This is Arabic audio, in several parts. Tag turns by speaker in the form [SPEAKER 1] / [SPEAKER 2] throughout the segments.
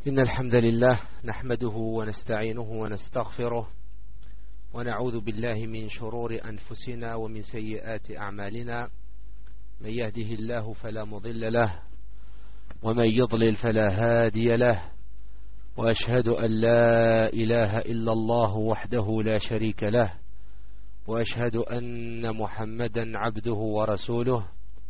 [SPEAKER 1] إن الحمد لله نحمده ونستعينه ونستغفره ونعوذ بالله من شرور أنفسنا ومن سيئات أعمالنا. من يهده الله فلا مضل له ومن يضلل فلا هادي له، وأشهد أن لا إله إلا الله وحده لا شريك له، وأشهد أن محمدا عبده ورسوله.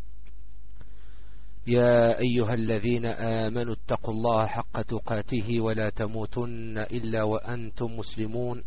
[SPEAKER 1] يا أيها الذين آمنوا اتقوا الله حق تقاته ولا تموتن إلا وأنتم مسلمون.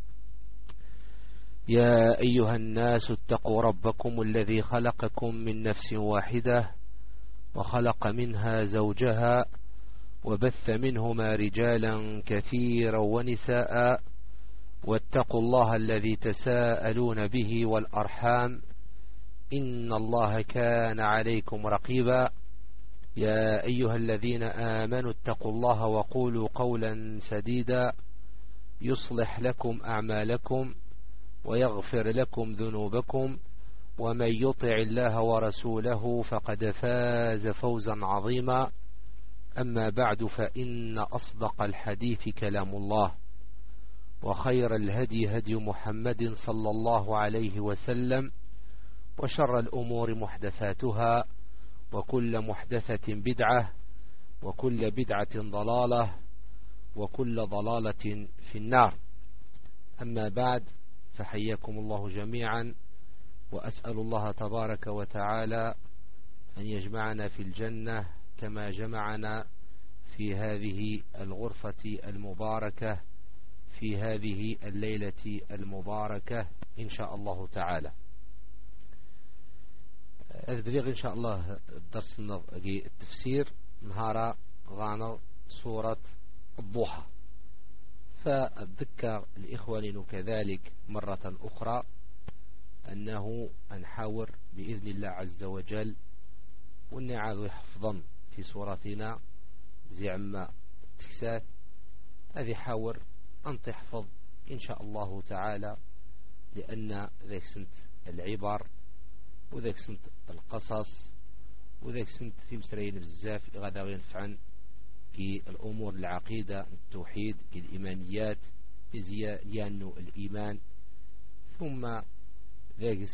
[SPEAKER 1] يا أيها الناس اتقوا ربكم الذي خلقكم من نفس واحدة وخلق منها زوجها وبث منهما رجالا كثيرا ونساء، واتقوا الله الذي تساءلون به والأرحام إن الله كان عليكم رقيبا. يا أيها الذين آمنوا اتقوا الله وقولوا قولا سديدا يصلح لكم أعمالكم ويغفر لكم ذنوبكم، ومن يطع الله ورسوله فقد فاز فوزا عظيما. أما بعد، فإن أصدق الحديث كلام الله، وخير الهدي هدي محمد صلى الله عليه وسلم، وشر الأمور محدثاتها، وكل محدثة بدعة، وكل بدعة ضلالة، وكل ضلالة في النار. أما بعد، فحياكم الله جميعا، وأسأل الله تبارك وتعالى أن يجمعنا في الجنة كما جمعنا في هذه الغرفة المباركة في هذه الليلة المباركة إن شاء الله تعالى. أذبلغ إن شاء الله الدرس التفسير نهار غانا سورة الضحى. فأذكر لإخواننا كذلك مرة أخرى أنه نحاور بإذن الله عز وجل ونعاد حفظا في سورتنا زعما التكسات. هذه حاور أن تحفظ إن شاء الله تعالى، لأن ذاك سنت العبر وذاك سنت القصص وذاك سنت في مسرين بزاف غدا ينفعن كي الأمور العقيدة التوحيد كي الإيمانيات زيانو الإيمان. ثم ذاك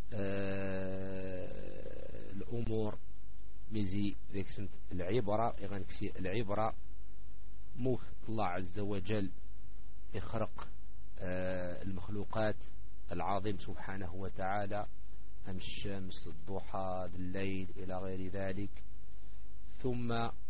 [SPEAKER 1] الأمور مزي ذاك سنت العبرة يغنكسي العبرة موك الله عز وجل يخرق المخلوقات العظيم سبحانه وتعالى، أم الشمس الضحى الليل إلى غير ذلك. ثم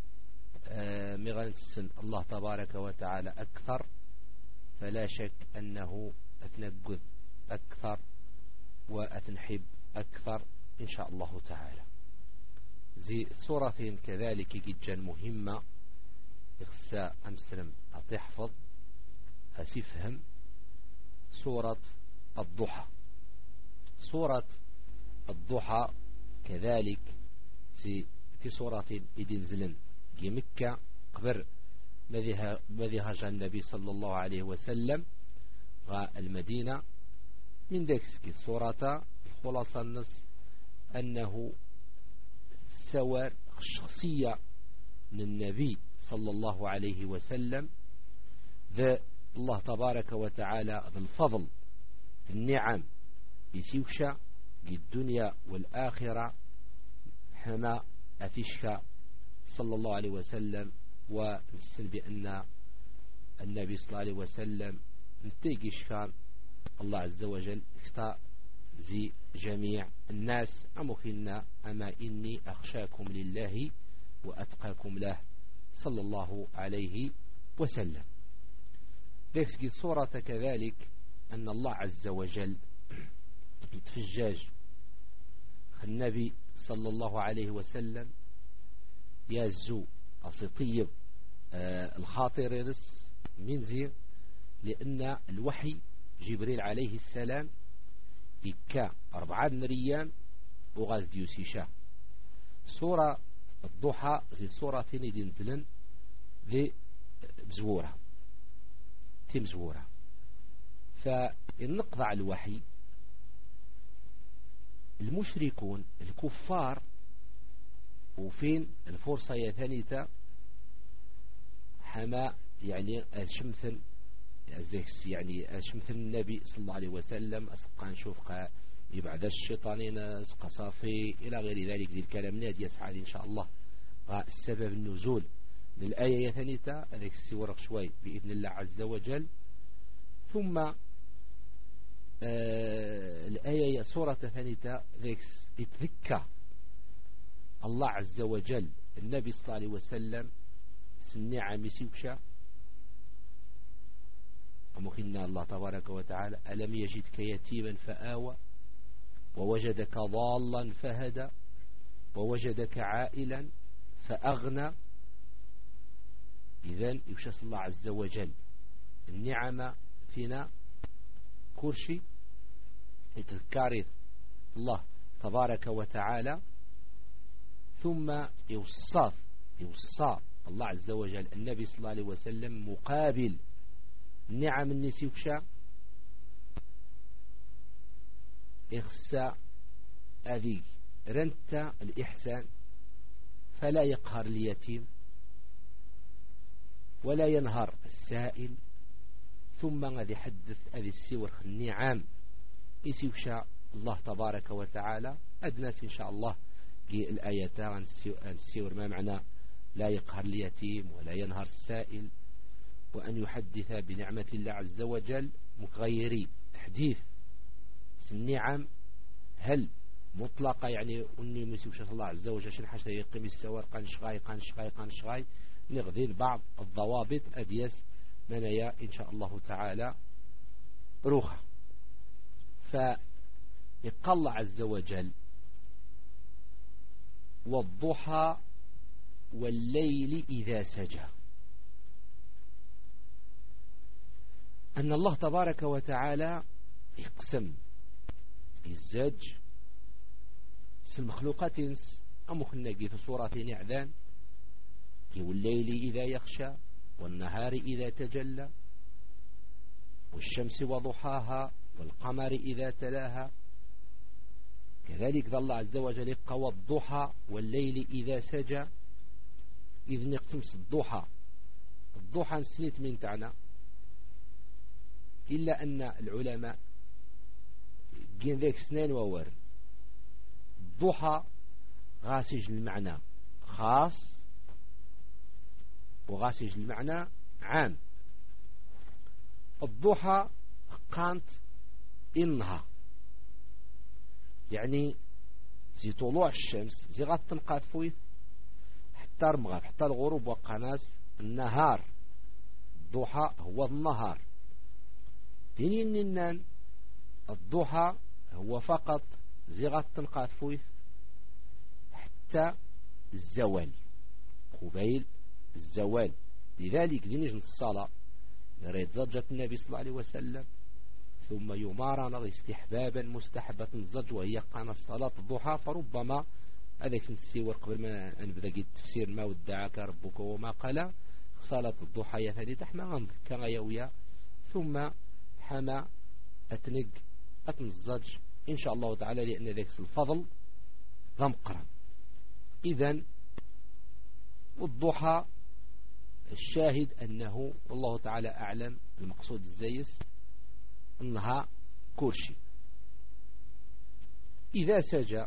[SPEAKER 1] مغنسن الله تبارك وتعالى أكثر، فلا شك أنه أتنقذ أكثر وأتنحب أكثر إن شاء الله تعالى. زي صورة كذلك جدا مهمة إخساء أمسلم أتحفظ أسفهم سورة الضحى. سورة الضحى كذلك في سورة إدنزلن في مكة قبر مذهج النبي صلى الله عليه وسلم المدينة. من ذلك سورة خلاصة النص أنه سوار الشخصية من النبي صلى الله عليه وسلم، ذا الله تبارك وتعالى ذا الفضل النعم يسيوشا الدنيا والآخرة حما أفشك صلى الله عليه وسلم. ونسل بأن النبي صلى الله عليه وسلم نتيجيش كان الله عز وجل اختار زي جميع الناس أمكنا أما إني أخشاكم لله وأتقاكم له صلى الله عليه وسلم. ذلك صورة كذلك أن الله عز وجل يتفجاج النبي صلى الله عليه وسلم يازو أسطيب الخاطر يرس من زين، لأن الوحي جبريل عليه السلام إكا 4 ريان وغاز ديوسيشا. سورة الضحى زي سورة ثاني دينزلن ذي بزورة تم زورة. فالنقض الوحي المشركون الكفار وفين الفرصة ثانية حما يعني شمثن يعني شمثن النبي صلى الله عليه وسلم أسقى نشوف يبعد الشيطانين قصافي إلى غير ذلك ذي الكلام نادي يسعى إن شاء الله. السبب النزول للآية ثانية هذيك السورة شوي بإذن الله عز وجل. ثم الآية سورة ثانية ذيك يتذكى الله عز وجل النبي صلى الله عليه وسلم سنعم يسيوشا أمخنا الله تبارك وتعالى ألم يجدك يتيما فآوى ووجدك ضالا فهدى ووجدك عائلا فأغنى. إذن يشاس الله عز وجل النعمة فينا كرشي يتذكر الله تبارك وتعالى. ثم يوصى الله عز وجل النبي صلى الله عليه وسلم مقابل نعم النسيوشا إخساء أذي رنت الإحسان فلا يقهر اليتيم ولا ينهر السائل. ثم غادي يحدث هذه السور النعم يسيوشا الله تبارك وتعالى أدناس إن شاء الله في الآيات عن السور ما معنى لا يقهر اليتيم ولا ينهر السائل وأن يحدث بنعمة الله عز وجل مغيري تحديث النعم هل مطلقة يعني أني مسيوشة الله عز وجل شن حاجة يقيم السوار قنشغاي نغذين بعض الضوابط أديس منايا إن شاء الله تعالى روخة. فيقال عز وجل والضحى والليل إذا سجى أن الله تبارك وتعالى يقسم الزج المخلوقات أمو خلنا في سورة نعذان والليل إذا يخشى والنهار إذا تجلى والشمس وضحاها والقمر إذا تلاها. كذلك ذا الله عز وجل يبقى والضحى والليل إذا سجى. إذ نقسم الضحى نسنيت من تعنى إلا أن العلماء جين ذيك سنين وور الضحى غاسج المعنى خاص وغاسج المعنى عام. الضحى قانت إنها يعني زي طلوع الشمس زي غتنقى فويث حتى المغرب حتى الغروب وقناس النهار. الضحى هو النهار دينين النان الضحى هو فقط زي غتنقى فويث حتى الزوال قبيل الزوال. لذلك دينيج الصلاة يريد زجة النبي صلى الله عليه وسلم ثم يمارن استحبابا مستحبة الزج وهي قانا الصلاة الضحى. فربما هذاك نسيور قبل ما نبدأ التفسير ما ودعك ربك وما قال صلاة الضحى يا ثاني تحمى غنض كغيوية ثم حما أتنق أتنزج إن شاء الله تعالى لأن ذاك الفضل غمقرا. إذن والضحى الشاهد أنه والله تعالى أعلم المقصود الزيس أنها كرشي إذا سجى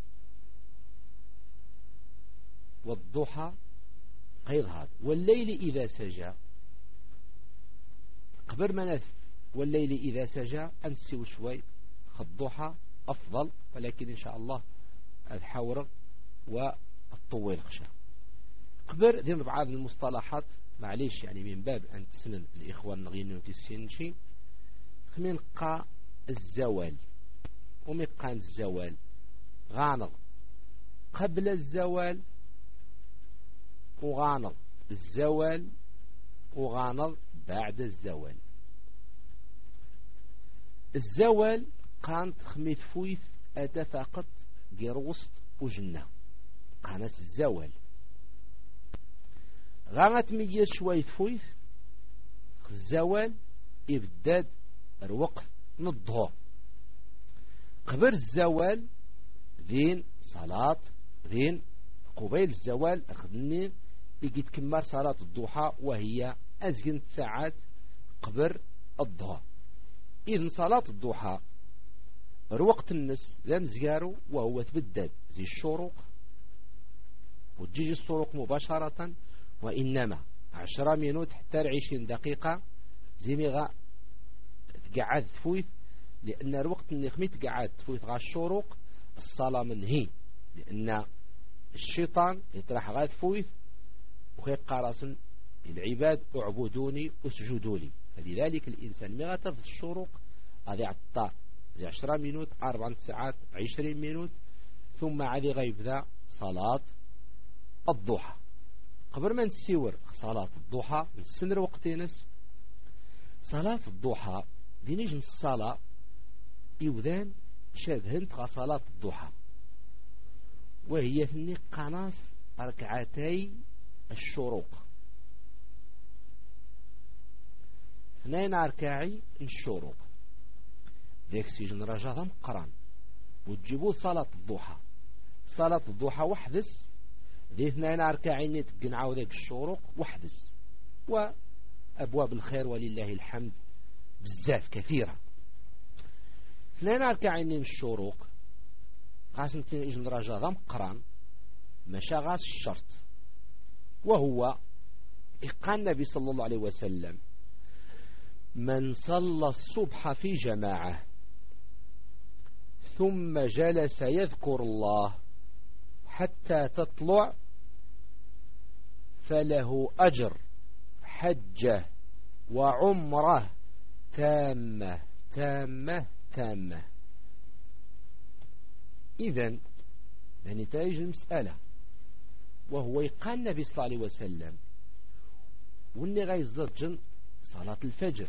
[SPEAKER 1] والضحى غير هذا. والليل إذا سجى قبل منث والليل إذا سجى أنسي شوي الضحى أفضل ولكن إن شاء الله الحور والطويل خشى قبل ذي بعض المصطلحات معليش يعني من باب أن تسنن الإخوان نغينو تسنشي خمين قا الزوال ومقان الزوال غانض قبل الزوال وغانض الزوال وغانض بعد الزوال. الزوال قانت خميت فويث أتفاقت جروست وجنة قانت الزوال غانت مية شوي فويث الزوال يبداد الوقت نضه قبل الزوال ذين صلاة ذين قبيل الزوال أخذني يجي تكمل صلاة الضحى وهي أزين ساعات قبل الظهر. إذن صلاة الضحى الوقت النس لا مزيارو وهو تبدل زي الشروق وتجي الشروق مباشرة، وإنما 10 مينوت حتى 20 دقيقة زي ميغا تقعد تفويت، لأن الوقت اللي خمي تقعد تفويت غا الشروق الصلاة منهي، لأن الشيطان يطرح غا تفويت ويبقى راسن العباد اعبدوني اسجدوا لي. فلذلك الإنسان ميغا تفز الشروق غادي يعطى زي 10 مينوت 4 ساعات 20 مينوت، ثم عادي غيبدا صلاة الضحى. قبل ما نسيور صلاة الضحى نسنر وقتينس. صلاة الضحى بنجم الصلاة يوذان شابهن تغا صلاة الضحى، وهي ثني قناص ركعتي الشروق، 2 ركاعي الشروق ذاك سيجن رجاء مقران وتجيبوا صلاة الضحى. صلاة الضحى وحدس ذي 2 ركاعين تقنعوا ذاك الشروق وحدس، وأبواب الخير ولله الحمد بزاف كثيرة. 2 ركاعين الشروق قاسم تيجن رجاء مقران مشى غاس الشرط، وهو قال النبي صلى الله عليه وسلم: من صلى الصبح في جماعة ثم جلس يذكر الله حتى تطلع فله أجر حجة وعمره تامة تامة تامة. إذن نتائج المسألة، وهو يقال النبي صلى الله عليه وسلم واللي غيزرجن صلاة الفجر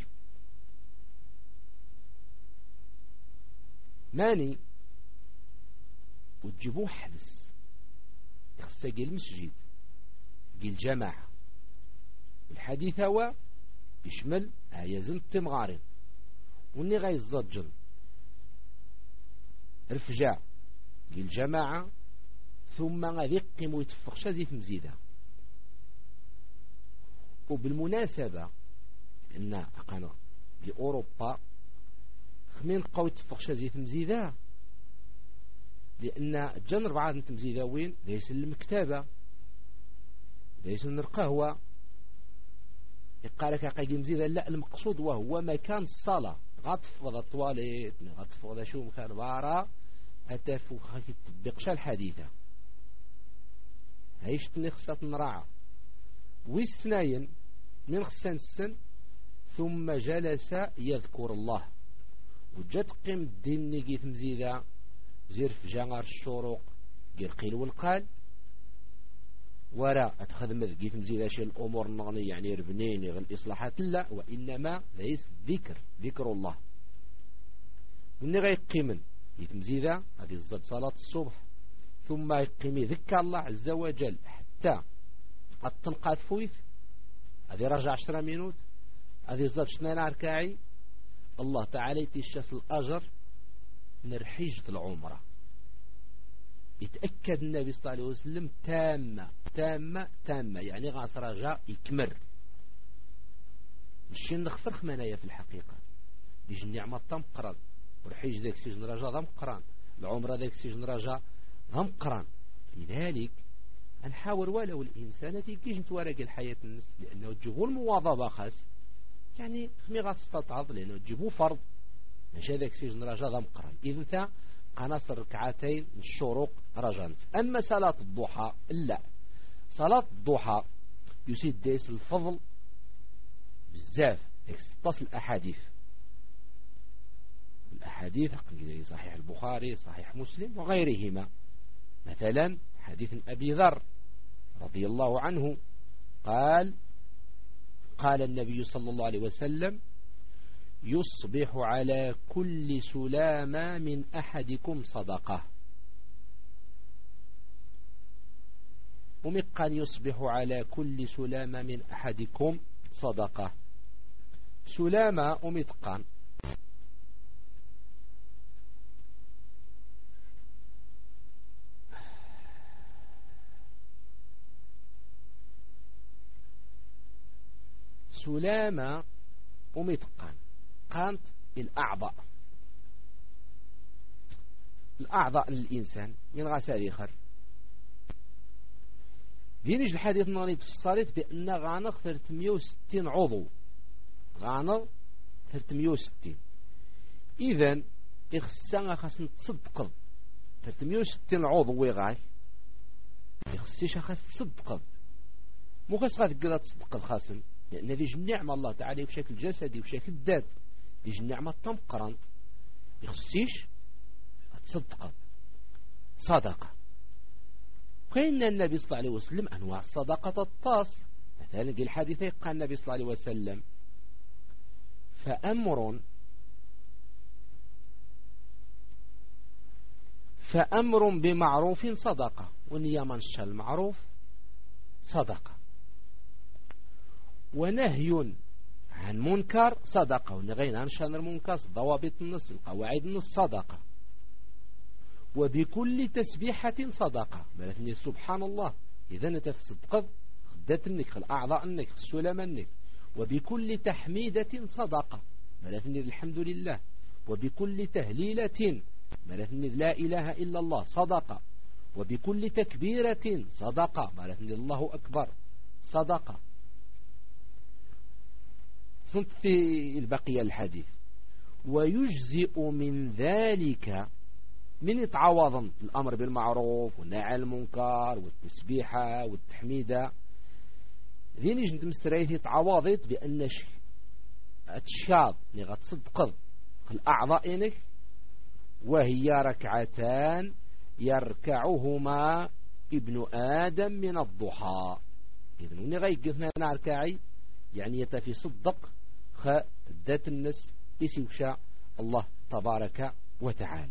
[SPEAKER 1] ماني وتجيبوه حدث يخصى قيل المسجد قيل الجماعة. الحديث هو يشمل يزن التمغارين واللي غيزرجن رفجاء قيل الجماعة، ثم غادي يقيموا يتفقشا زيت مزيدة. وبالمناسبة ان اقانا بأوروبا خمين قوي يتفقشا زيت مزيدة، لأن جن 4 مزيدة وين ليس المكتبة ليس القهوة يقالك قايم مزيدة، لا المقصود وهو مكان الصلاة. غتفض الطواليت غتفض شو مكان بارا أتفو خايف تطبقش الحديثة هايشتني خصات نراعى. ويستناين من خصان السن ثم جلس يذكر الله وجات قيم الدين نيجي في مزيدة زير في جانغار الشروق قيل قيل والقال وراء أتخذ مذقي في مزيدة شيء الأمور النغنية يعني ربنين غير الإصلاحات، لا، وإنما ليس ذكر الله. وني غيقيمن في مزيدة هذه الزد صلاة الصبح ثم يقيمي ذكر الله عز وجل حتى قد تنقاذ فويث هذه رجع 10 مينوت هذه الزد 2 ركاعي. الله تعالى يتشاس الأجر نرحيجة العمرة. يتأكد النبي صلى الله عليه وسلم تامة تامة تامة، يعني غاس رجاء يكمر مشي نخسر خمانية في الحقيقة ديج النعمة تمقران ورحيج ذاك سجن رجاء ضمقران العمرة ذاك سجن رجاء ضمقران. لذلك نحاول ولو الإنسان تيجيش نتوارق الحياة الناس، لأنه تجيبوا المواظبة خاص يعني خمي غتستطعض لأنه تجيبوا فرض ماشي هذاك سجن رجاء ضمقران. إذن ثا قناص ركعتين من الشروق رجانس. أما صلاة الضحى لا، صلاة الضحى يسيد ديس الفضل بزاف 16 الأحاديث صحيح البخاري صحيح مسلم وغيرهما. مثلا حديث أبي ذر رضي الله عنه قال النبي صلى الله عليه وسلم: يصبح على كل سلامة من أحدكم صدقة. ومقان يصبح على كل سلامة من أحدكم صدقة. سلامة ومتقان السلامة ومتقان قانت الأعضاء للإنسان من غسال خر دينيش الحديث نانيت في الصلاة بأن غانغ 360 عضو غانغ 360 إذن إخسان خاصن تصدق 360 عضو ويغاي يخصيش خاص تصدق مو خاص غادي تصدق خاصن لأن ذي النعمة الله تعالى بشكل جسدي وبشكل ذات ذي النعمة تمقرنت يخصيش تصدق صدقة. كاين النبي صلى الله عليه وسلم أنواع الصدقة الطاس مثلا قال الحديث قال النبي صلى الله عليه وسلم فأمر بمعروف صدقة ونيا منشى المعروف صدقة ونهي عن منكر صدقة ونغين عن شان المنكر ضوابط النص القواعد النص صدقة وبكل تسبيحة صدقة مالتني سبحان الله إذا أنت تصدق خدت النك الأعضاء النك السلام النك وبكل تحميدة صدقة مالتني الحمد لله وبكل تهليلة مالتني لا إله إلا الله صدقة وبكل تكبيرة صدقة مالتني الله أكبر صدقة. صنت في البقية الحديث ويجزئ من ذلك من يتعوض الأمر بالمعروف والنهي عن المنكر والتسبيحة والتحميدة ذين جنت مستريث يتعوضت بأن الشاب اللي غتصدق الأعضاء إنك وهي ركعتان يركعهما ابن آدم من الضحى. إذن وني غيقفنا أنا ركاعي يعني يتفي صدق ذات النس يسوشا الله تبارك وتعالى.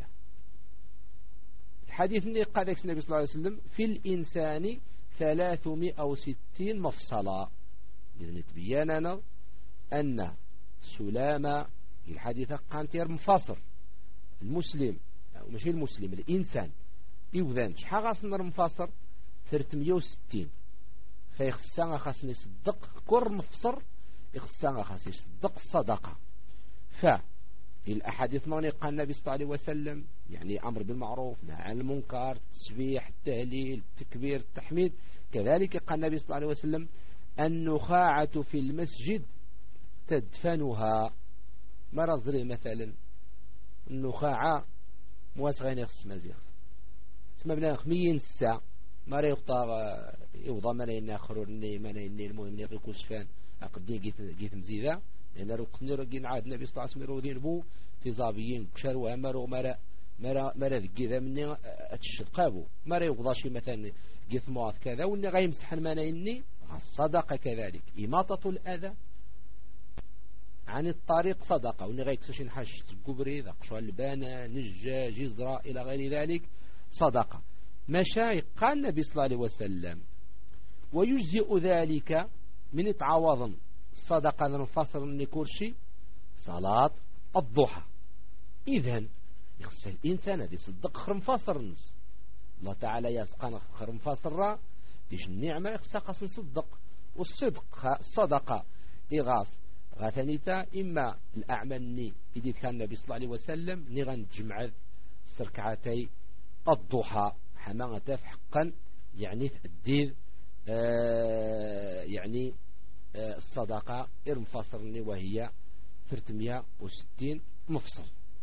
[SPEAKER 1] الحديث اللي قال النبي صلى الله عليه وسلم في الإنسان 360 مفصلة. إذن تبياننا أن سلامة الحديث قانت منفصل المسلم أو ماشي المسلم الإنسان يوذن شحال غاصنا منفصل 360 فيخصنا خاصني يصدق كر مفصر يخصنا خاصني يصدق الصدقة. في الأحاديث ما قال النبي صلى الله عليه وسلم يعني أمر بالمعروف نهي عن المنكر التسبيح التهليل التكبير التحميد كذلك قال النبي صلى الله عليه وسلم النخاعة في المسجد تدفنها مرة زري مثلا النخاعة مواسغين يخص مزيخ تسمى بلا خميين الساعة مرة يوضى ملايين آخروني ملايين المهم يقول كوسفان أقدين جيث مزيدة لأن رقني رقين عاد النبي صلى الله عليه وسلم رودين بو في زابيين كشروا أمروا مرة ذكي مني أتشد قابو مرة يوضى شي مثلا جيث مواث كذا وإني غيمسح الملايين الصدقة كذلك إماطة الأذى عن الطريق صدقة وإني غيكسشين حاش قبري ذا قشوى البانة نجة جزرة إلى غير ذلك صدقة. مشايخ قال النبي صلى الله عليه وسلم ويجزئ ذلك من تعوض الصدقة المنفصل النكورشي صلاة الضحى. إذن يخص الإنسان هذا يصدق خرم فاصر النص الله تعالى يسقنا خرم فاصر ديش النعمة يخص قص نصدق والصدق الصدقة إغاص غاثانيتا إما الأعمال إذا كان النبي صلى الله عليه وسلم نغن جمع سركعتي الضحى حماغة حقا يعني الدير يعني الصدقة إرمفاصرني وهي 360 مفصل.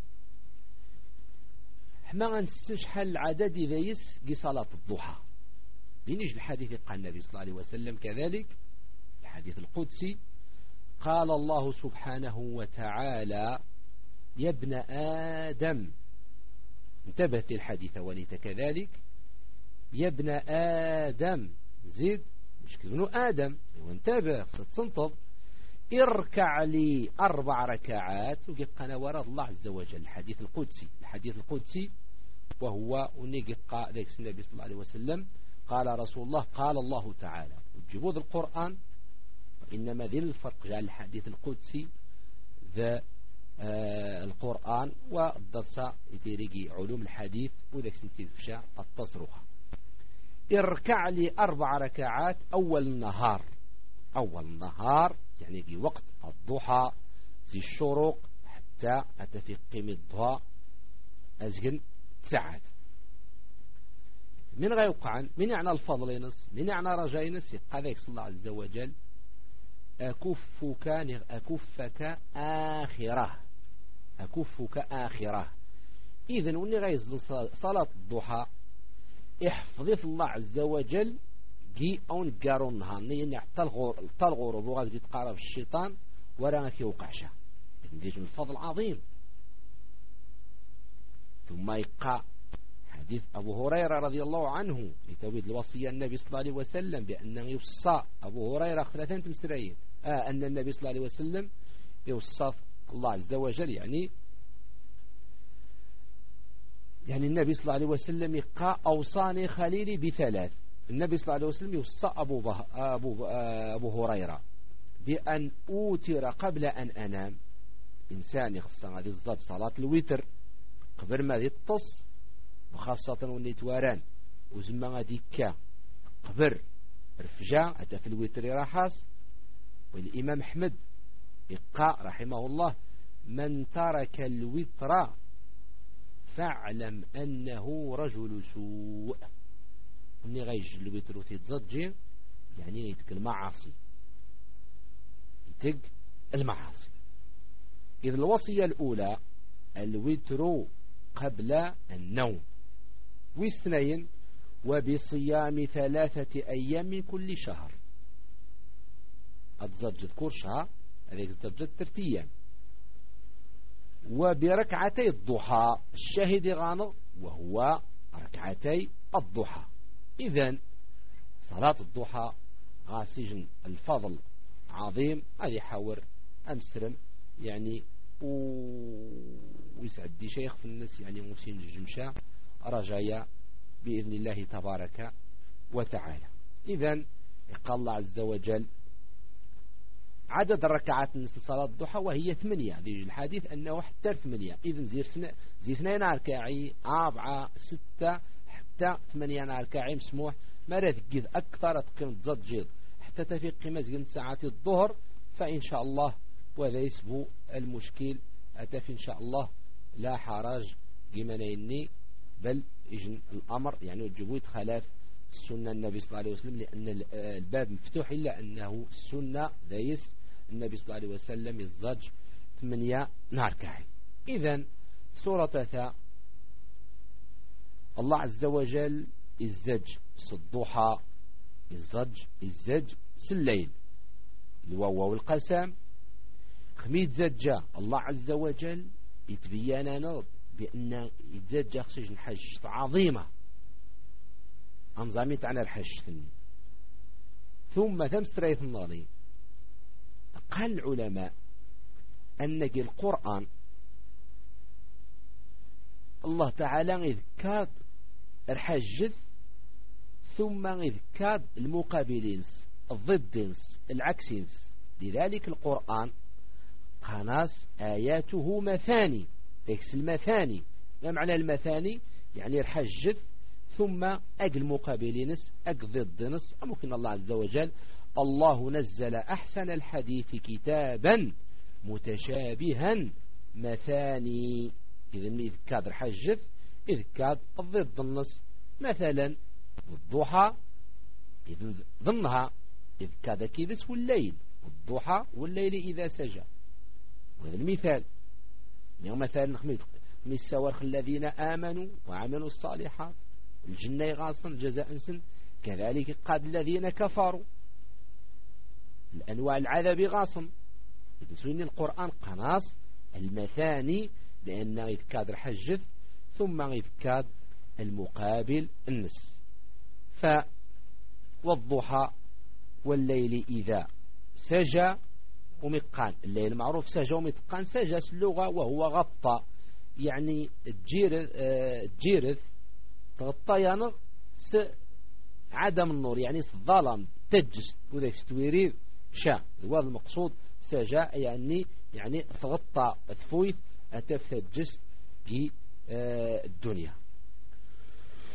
[SPEAKER 1] حما نسنش حال العدد إذا يس صلاة الضحى بينيش الحديث قال النبي صلى الله عليه وسلم كذلك الحديث القدسي قال الله سبحانه وتعالى يا ابن آدم انتبهت الحديث وليت كذلك يا ابن آدم زيد مش كذنو آدم وانتبه تصنطب اركع لي 4 ركعات وقنا وراء الله عز وجل. الحديث القدسي وهو ونقق ذلك النبي صلى الله عليه وسلم قال رسول الله قال الله تعالى وتجيبوا القرآن إنما ذي الفرق جاء الحديث القدسي ذا القرآن والدرس يتيريقي علوم الحديث وذلك سنتفشى التصرخة. اركع لي 4 ركعات أول النهار أول النهار يعني في وقت الضحى زي الشروق حتى أتى قيم الضحى أزهن ساعات. من غيوقعا من يعني الفضل ينس من يعني رجاء ينس يبقى ذلك صلى الله عز وجل أكفك آخرة أكفك آخرة. إذن وني غيزن صلاة الضحى احفظت الله عز وجل جي أو نقارو النهار يعني حتى الغروب وغادي تقارب الشيطان وراه كيوقعش نديج من الفضل عظيم. ثم يقع حديث أبو هريرة رضي الله عنه في توحيد الوصية النبي صلى الله عليه وسلم بأنه يوصى أبو هريرة 3 تمسرين أن النبي صلى الله عليه وسلم يوصى الله عز وجل يعني النبي صلى الله عليه وسلم يقع أوصاني خليلي ب3. النبي صلى الله عليه وسلم يوصى أبو هريرة بأن أوتر قبل أن أنام. إنسان يخص هذه الزب صلاة الوتر قبل ما يتص وخاصة ونيتواران وزما غادي كا قبر رفجا حتى في الوتر راحاس. والإمام أحمد يقع رحمه الله من ترك الوتر فاعلم أنه رجل سوء. مني غيج الوتر وتتزجي يعني يتك المعاصي يتك المعاصي. إذ الوصية الأولى الوتر قبل النوم. واثنين وبصيام 3 أيام من كل شهر. أتزجد كرشها هذيك تزجد 3 أيام. وبركعتي الضحى الشاهد غانض وهو ركعتي الضحى. إذن صلاة الضحى غاسجن الفضل عظيم. هذه حور أمسرم يعني ويسعد دي شيخ في الناس يعني موسين الجمشة رجايا بإذن الله تبارك وتعالى. إذن قال الله عز وجل عدد الركعات من صلاة الضحى وهي 8. في الحديث أنه حتى 8. إذن زي 2 ركاعي 4 6 حتى 8 ركاعي مسموح. ما راه أكثر تقيم تزجيض حتى تفيق قيمة ساعات الظهر فإن شاء الله وذا يسبو المشكل أتفي إن شاء الله لا حرج جمانيني بل يجن الأمر يعني وجبوا خلاف السنة النبي صلى الله عليه وسلم لأن الباب مفتوح إلا أنه السنة ذيس النبي صلى الله عليه وسلم يزج 8 ركعة. إذن سورة ثاء الله عز وجل الزج الضحى الزج الليل الواو والقسم خميد زجا الله عز وجل يتبين نض بأن يتزجا خصيج الحج عظيمة أنظاميت عن الحج ثاني. ثم تمسريت النظري قال العلماء أن القرآن الله تعالى إذ كاد الحجث ثم إذ كاد المقابلين الضدنس العكسينس. لذلك القرآن قناص آياته مثاني بيكس المثاني. ما معنى المثاني؟ يعني الحجث ثم أجل مقابلينس أجل ضدنس. ممكن الله عز وجل الله نزل أحسن الحديث كتابا متشابها مثاني. إذ كاد الحجث إذ كاد ضد النص مثلا الضحى إذ ضمنها إذ كاد كيدس والليل الضحى والليل إذا سجى. وهذا المثال يعني مثلا من السوارخ الذين آمنوا وعملوا الصالحات الجنة غاصا جزاء سن كذلك قاد الذين كفروا الأنواع العذاب غاصا. يتسوين القرآن قناص المثاني لأنه يذكاد الحجث ثم يذكاد المقابل النس. والضحى والليل إذا سجى ومتقان. الليل معروف سجى ومتقان. سجى اللغة وهو غطى يعني الجيرث تغطى ينغ عدم النور يعني الظلام تجس وذاك ستويرير شاء. هذا المقصود سجى يعني تغطى الثفويت أتفتجس في الدنيا.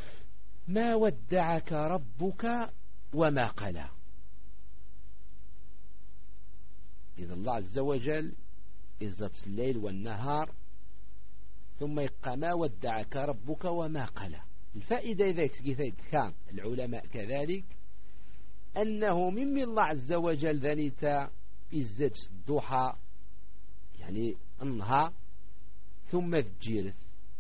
[SPEAKER 1] ما ودعك ربك وما قلى. إذا الله عز وجل إزت الليل والنهار ثم يبقى ما ودعك ربك وما قلى. الفائدة إذا كان العلماء كذلك أنه من الله عز وجل ذنيتا إزت الضحى يعني النهار ثم تجيرث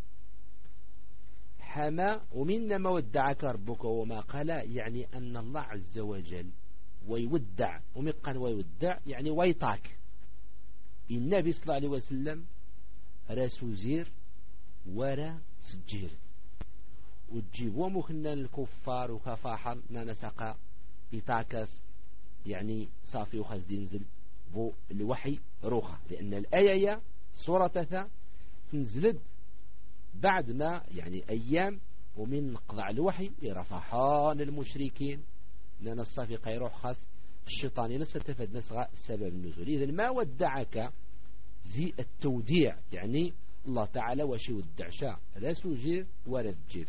[SPEAKER 1] حما ومن ما ودعك ربك وما قلى، يعني أن الله عز وجل ويودع ومقا ويودع يعني ويطاك. النبي صلى الله عليه وسلم راسو زير ورا سجير وتجيبوا مخنا الكفار وكفاحا نسقى يطاكس يعني صافي وخاز ينزل بو الوحي روخة، لأن الآية سورة تنزلت بعد ما يعني أيام ومن قضاء الوحي يرفحان المشركين لأن الصافي قيروح خاص الشيطاني نستفد نسغى سبب النزول. إذن ما ودعك زي التوديع يعني الله تعالى وشي ودعشا لا سجير ولا تجير.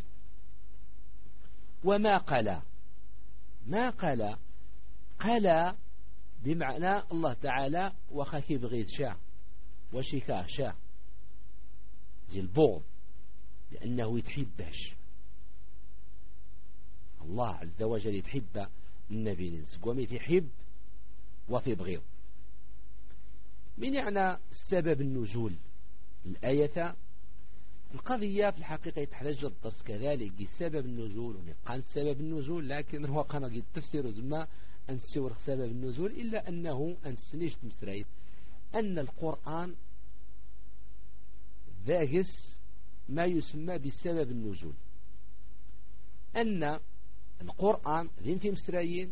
[SPEAKER 1] وما قلى ما قلى قلى بمعنى الله تعالى وخاكي بغيث شاء وشكاه شاء زي البغض لأنه يتحبش الله عز وجل يتحب النبي ننسك وميت يحب وفي بغيض. من يعني السبب النزول الآية القضية في الحقيقة يتحتاج الدرس كذلك سبب النزول ونقان سبب النزول، لكن هو قنا التفسير زما أنسور سبب النزول إلا أنه أنسنيش تمسريت أن القرآن ذاقس ما يسمى بسبب النزول، أن القرآن ذين في مسرايين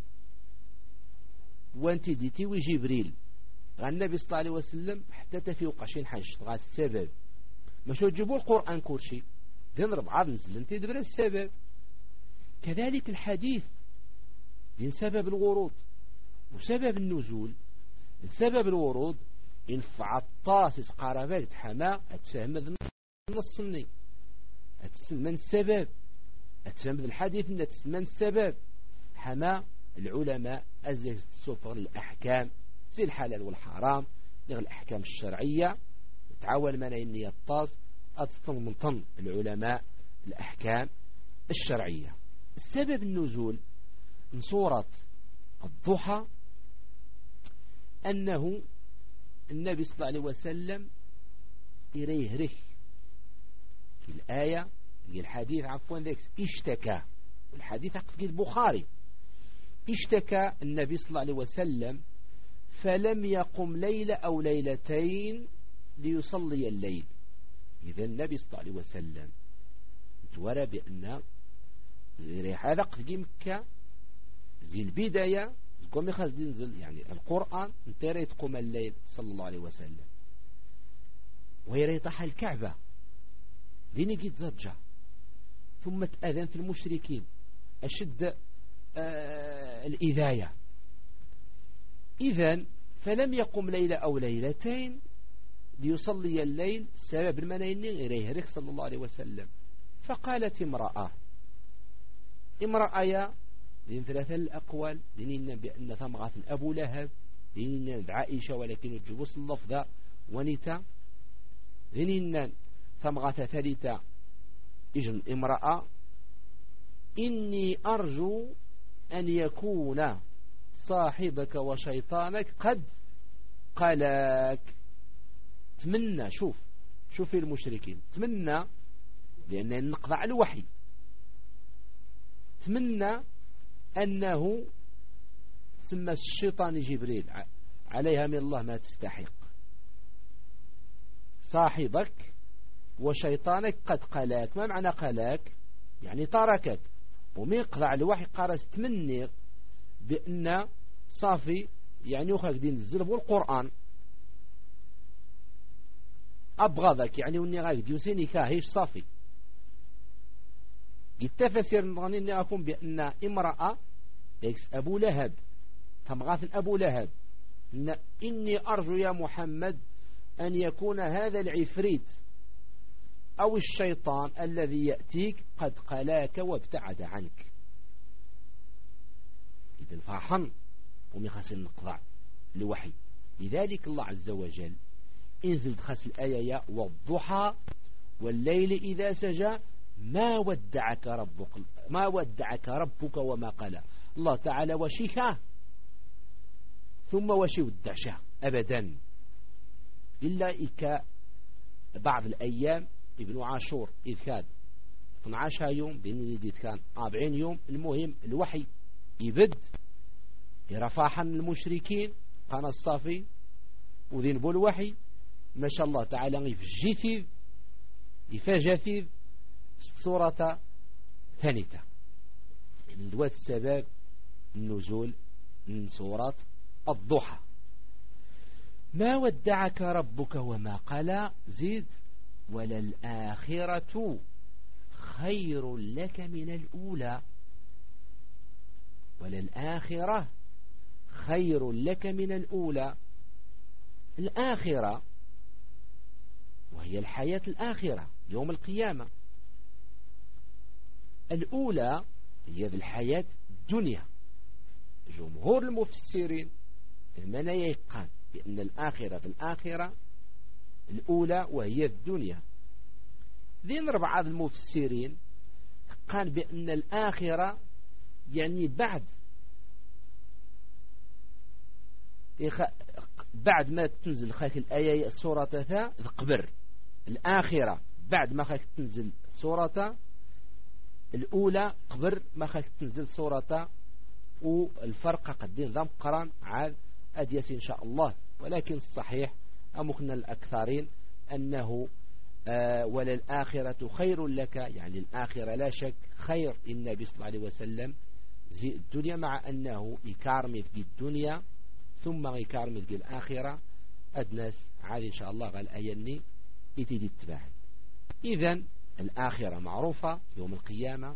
[SPEAKER 1] وانت ديتي وجبريل غا النبي صلى الله عليه وسلم حتى تفيوق عشين حاج غا السبب مشو تجيبوا القرآن كورشي ذين ربعة نزل انت دبر السبب. كذلك الحديث ذين سبب الورود وسبب النزول. سبب الورود ينفع الطاسس قرابات حما أتفهم النصني أتسمى السبب أتفهم الحديث أتسمى السبب حما العلماء أزيد السفر الأحكام زي الحلال والحرام نغ الأحكام الشرعية تعاون من إني الطاس أتسطن من طن العلماء الأحكام الشرعية. السبب النزول من سورة الضحى أنه النبي صلى الله عليه وسلم يريه في الآية الحديث عفوا ذلك اشتكى الحديث عقد البخاري اشتكى النبي صلى الله عليه وسلم فلم يقم ليلة أو ليلتين ليصلي الليل. إذا النبي صلى الله عليه وسلم تورى بأن هذا قد مكة زي البداية قوم يخاز ينزل يعني القرآن انت ريت قوم الليل صلى الله عليه وسلم وهي ريطح الكعبة ذيني قد زجة ثم تأذن في المشركين أشد الإذاية. إذن فلم يقم ليلة أو ليلتين ليصلي الليل سبب المنين غيره صلى الله عليه وسلم. فقالت امرأة لين ثلاثة الأقوال لين بأن ثمغة أبو لهب لين عائشة ولكن الجبوس اللفظة ونتا لين ثمغة ثالثة إجن امرأة إني أرجو أن يكون صاحبك وشيطانك قد قلاك. تمنى شوف المشركين تمنى لأن نقضى الوحي تمنى أنه سمى الشيطان جبريل عليها من الله ما تستحق صاحبك وشيطانك قد قلاك. ما معنى قلاك؟ يعني تركك ومن يقضى الوحي قارس تمني بأن صافي يعني وخاك دين الزلب والقرآن أبغضك يعني واني غاك يوسيني كاهيش صافي. التفسير نظني أني أكون بأن امرأة يكس أبو لهب تمغاث أبو لهب إني أرجو يا محمد أن يكون هذا العفريت أو الشيطان الذي يأتيك قد قلاك وابتعد عنك. إذن فاحن وميخاسين نقضع لوحي
[SPEAKER 2] لذلك الله عز وجل انزل خاص الآية والضحى والليل إذا سجى ما ودعك ربك وما قلى. الله تعالى وشيكا ثم وشي ودعشه أبدا، إلا إك بعض الأيام ابن عاشور إذ كان 12 يوم إذ كان 40 يوم. المهم الوحي يبد يرفاحا المشركين قال الصافي وذنبوا الوحي ما شاء الله تعالى يفاجث سورة ثانية من ذوات السبب النزول من سورة الضحى. ما ودعك ربك وما قلى زيد وللآخرة خير لك من الأولى. وللآخرة خير لك من الأولى. الآخرة وهي الحياة الآخرة يوم القيامة. الأولى هي الحياة الدنيا. جمهور المفسرين من يقال بأن الآخرة الأولى وهي الدنيا. ذين ربعة المفسرين قال بأن الآخرة يعني بعد ما تنزل خاك الآية السورة قبر الآخرة بعد ما خاك تنزل سورة الأولى قبر ما خاك تنزل سورة. والفرق قد نظام قران عاد أديس إن شاء الله. ولكن الصحيح أمكن الأكثرين أنه وللآخرة خير لك، يعني الآخرة لا شك خير. النبي صلى الله عليه وسلم زي الدنيا مع أنه يكارمي في الدنيا ثم يكارمي في الآخرة أدناس عاد إن شاء الله قال أيني يتدي التباع. إذن الآخرة معروفة يوم القيامة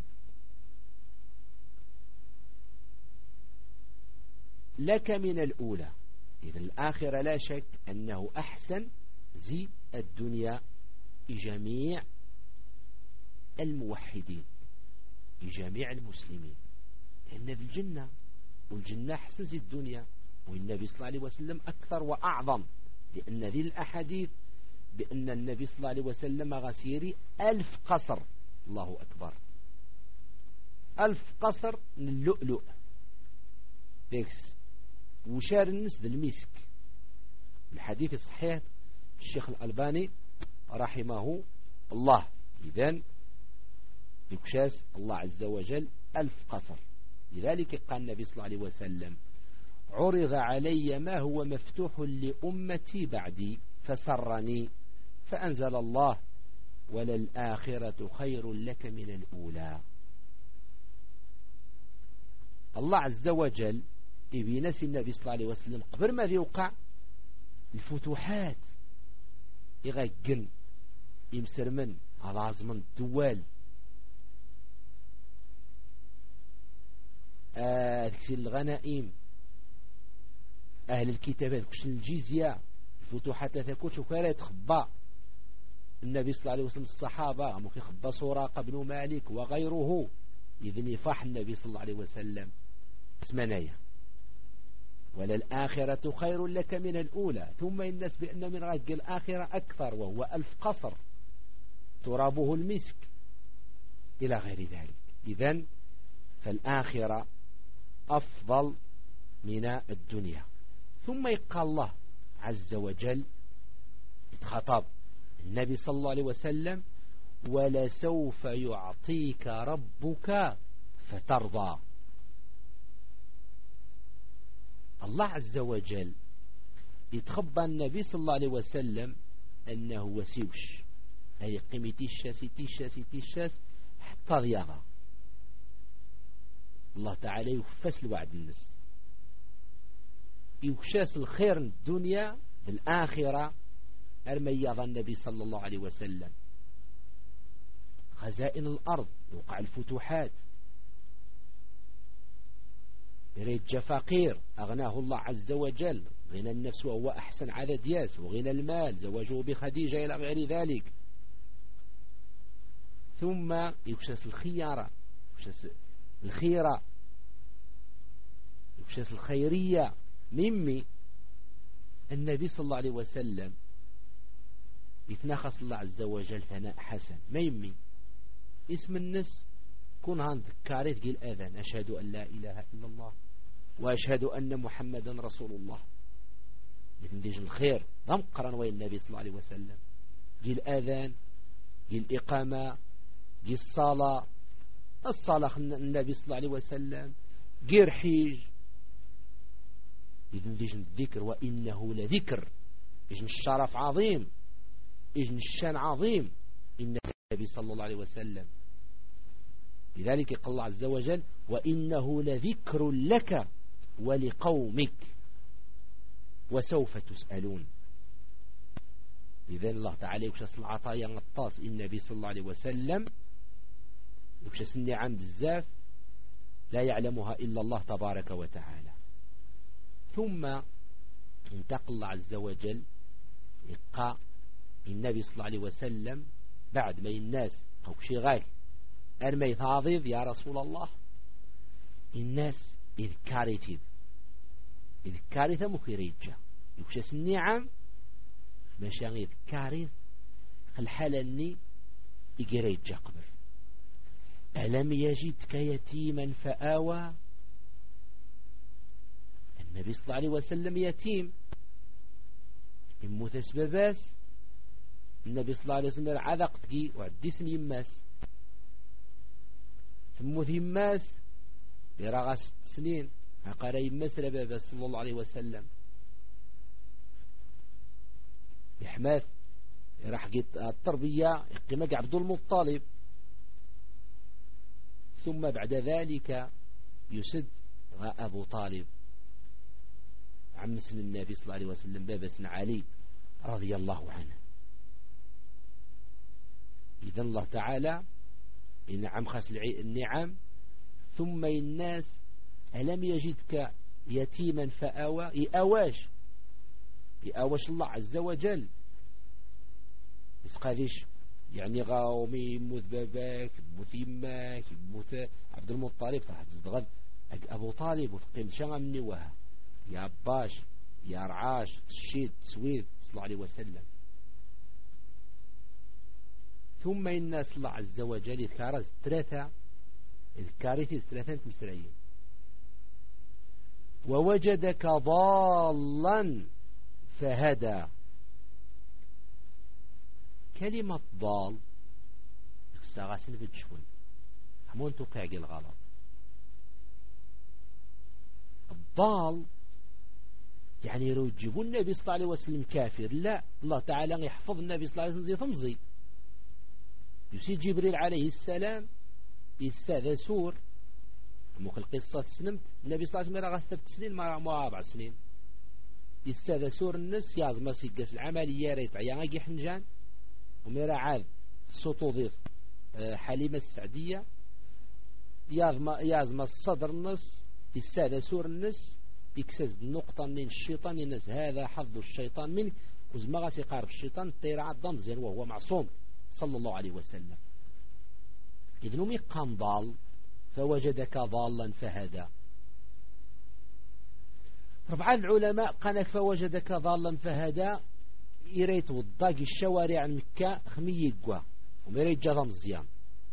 [SPEAKER 2] لك من الأولى. إذن الآخرة لا شك أنه أحسن زي الدنيا لجميع الموحدين لجميع المسلمين، لأن ذي الجنة والجنة أحسن زي الدنيا. والنبي صلى الله عليه وسلم أكثر وأعظم، لأن ذي الأحاديث بأن النبي صلى الله عليه وسلم غسيري 1000 قصر. الله أكبر 1000 قصر من اللؤلؤ بيكس وشار النس ذا المسك. الحديث الصحيح الشيخ الألباني رحمه الله. إذن يكشاس الله عز وجل 1000 قصر. لذلك قال النبي صلى الله عليه وسلم عرض علي ما هو مفتوح لأمتي بعدي فسرني فأنزل الله وللآخرة خير لك من الأولى. الله عز وجل يبينس النبي صلى الله عليه وسلم قبل ما يوقع الفتوحات يغجن يمسر من هذا عزم الدوال تكسير الغنائم أهل الكتابات كش الجزية الفتوحات تكوش وكالا يتخبى النبي صلى الله عليه وسلم الصحابة ممكن يخبى سراقة بن مالك وغيره إذن يفاح النبي صلى الله عليه وسلم اسمنايا وللآخرة خير لك من الأولى. ثم الناس بأن من غير الآخرة أكثر وهو 1000 قصر ترابه المسك إلى غير ذلك. إذن فالآخرة أفضل من الدنيا. ثم يقال الله عز وجل خطاب النبي صلى الله عليه وسلم ولسوف يعطيك ربك فترضى. الله عز وجل يتخبى النبي صلى الله عليه وسلم أنه وسيوش هي قيمتي الشاس حتى ضياغة. الله تعالى يفس الوعد الناس يكشاس الخير الدنيا بالآخرة أرميض النبي صلى الله عليه وسلم خزائن الأرض وقع الفتوحات يريد فقير أغناه الله عز وجل غنى النفس وهو أحسن عدد ياس وغنى المال زواجه بخديجة إلى غير ذلك. ثم يكشاس الخيارة يكشاس الخيرة يكشاس الخيرية ممي النبي صلى الله عليه وسلم يتناخص الله عز وجل ثناء حسن ما يمي اسم الناس كون هنذكاري تقول الأذان أشهد أن لا إله إلا الله وأشهد أن محمدا رسول الله يتنديج الخير ضم قرن وين النبي صلى الله عليه وسلم جي الأذان جي الإقامة جي الصلاة النبي صلى الله عليه وسلم جي رحيج يتنديج الذكر وإنه لذكر إجن الشرف عظيم إجن الشان عظيم إن النبي صلى الله عليه وسلم لذلك قال الله عز وجل وإنه لذكر لك ولقومك وسوف تسألون. إذن الله تعالى يكشس العطايا الطاس النبي صلى الله عليه وسلم يكشس النعم بالزاف لا يعلمها إلا الله تبارك وتعالى. ثم انتقل الله عز وجل يقى النبي صلى الله عليه وسلم بعد ما الناس أو شي غاية أرمي ثاضيض يا رسول الله الناس إذ كارثة مكريجة يكشس النعم مشان إذ كارث الحالة اللي يقريجة قبل ألم يجدك يتيما فآوى. النبي صلى الله عليه وسلم يتيم يموت باباس النبي صلى الله عليه وسلم عذق تقي وعديسن يماس ثم يماس يراغا 6 سنين عقار يماس لباباس صلى الله عليه وسلم يحماث راح قيت التربية يقيمك عبد المطلب ثم بعد ذلك يسد أبو طالب عم سن النبي صلى الله عليه وسلم بابا سن علي رضي الله عنه. إذن الله تعالى إنعم خاص النعم. ثم الناس ألم يجدك يتيما فآوى يأواش الله عز وجل يسقاديش يعني غاومي يموت باباك يموت يماك يموت عبد المطلب راح تزدغد أبو طالب وثقيم شغم مني وها يا باش يا رعاش تشيد تسويد صلى الله عليه وسلم. ثم الناس الله عز وجل يذكرز 3 الكارثة 3 تمسرين ووجدك ضالا فهدى. كلمة ضال غاسل في الشوي همون توقع الغلط. الضال يعني يجيبوا النبي صلى الله عليه وسلم كافر لا الله تعالى يحفظ النبي صلى الله عليه وسلم زي تمزي يسي جبريل عليه السلام يستاذ سور موك القصة سنمت النبي صلى الله عليه وسلم غاس 3 سنين ما 4 سنين يستاذ سور الناس يازم سيقاس العملية ريت عياقي حنجان وميرا عاد صوتو ضيف حليمة السعدية يازم الصدر النص يستاذ سور الناس يكسز النقطة من الشيطان الناس هذا حظ الشيطان منك وزما غاس يقارب الشيطان الطير عاد ضمزين وهو معصوم صلى الله عليه وسلم. إذن أمي قام ضال فوجدك ضالا فهدى. 4 العلماء قالك فوجدك ضالا فهدى يريت وضاق الشوارع مكة خمي يقوى وميريت جاضا مزيان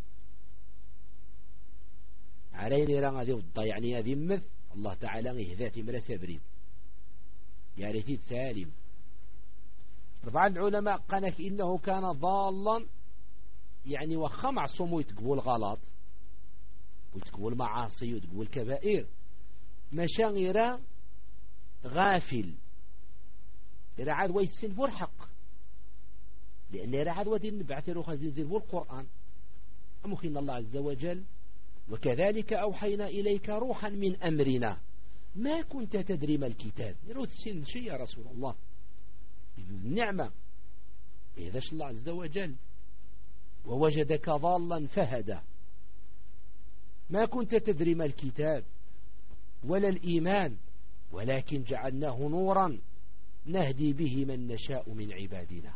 [SPEAKER 2] عليني راه هذه وضا يعني هذه مثل الله تعالى يهذاتي ملا سابرين يا ريتيد سالم. 4 العلماء قالك إنه كان ضالا يعني وخا معصوم ويتقبول غلط ويتقبول معاصي ويتقبول كبائر مشاغر غافل إذا عاد ويسن فرحق لأن إذا عاد ودين نبعث روخ زنزير القرآن أمخين الله عز وجل وكذلك أوحينا إليك روحا من أمرنا ما كنت تدري ما الكتاب يرود السن شيء يا رسول الله النعمة إذاش الله عز وجل ووجدك ضالا فهدى ما كنت تدري ما الكتاب ولا الإيمان ولكن جعلناه نورا نهدي به من نشاء من عبادنا.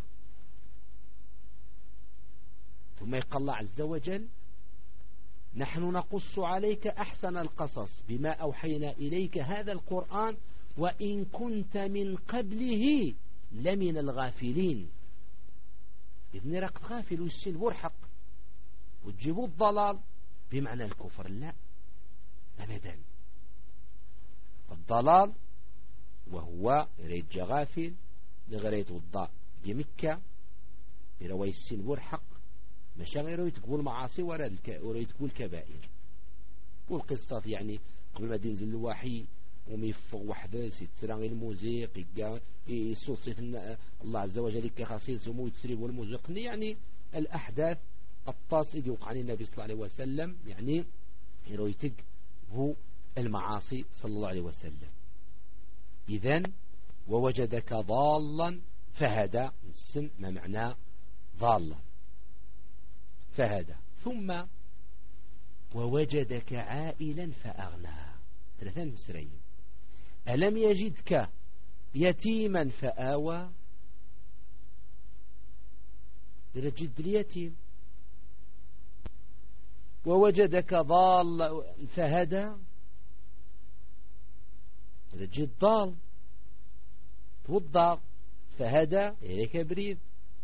[SPEAKER 2] ثم يقول الله عز وجل نحن نقص عليك أحسن القصص بما أوحينا إليك هذا القرآن وإن كنت من قبله لمن الغافلين. إذن راك غافل والسين برحق وتجيبوا الضلال بمعنى الكفر، لا أبدا. الضلال وهو يريد غافل لغير يتوضا بمكة يروي السين برحق ماشي غير يتقبل المعاصي ولا يتقبل الكبائر. والقصة يعني قبل ما ينزل الوحي وميفق وحدث يتسرع الموسيقى يصوت صيت الله عز وجل كخاصين سمو يتسرب والموسيقى، يعني الأحداث الطاس اللي وقع النبي صلى الله عليه وسلم يعني يرويتق هو المعاصي صلى الله عليه وسلم. إذن ووجدك ضالا فهدى، السن ما معنى ضالا فهدى. ثم ووجدك عائلا فأغنى، ثلاثان مسرين. ألم يجدك يتيما فآوى، جد اليتيم. ووجدك ضال فهدى، جد ضال. توضى فهدى إليك بريد.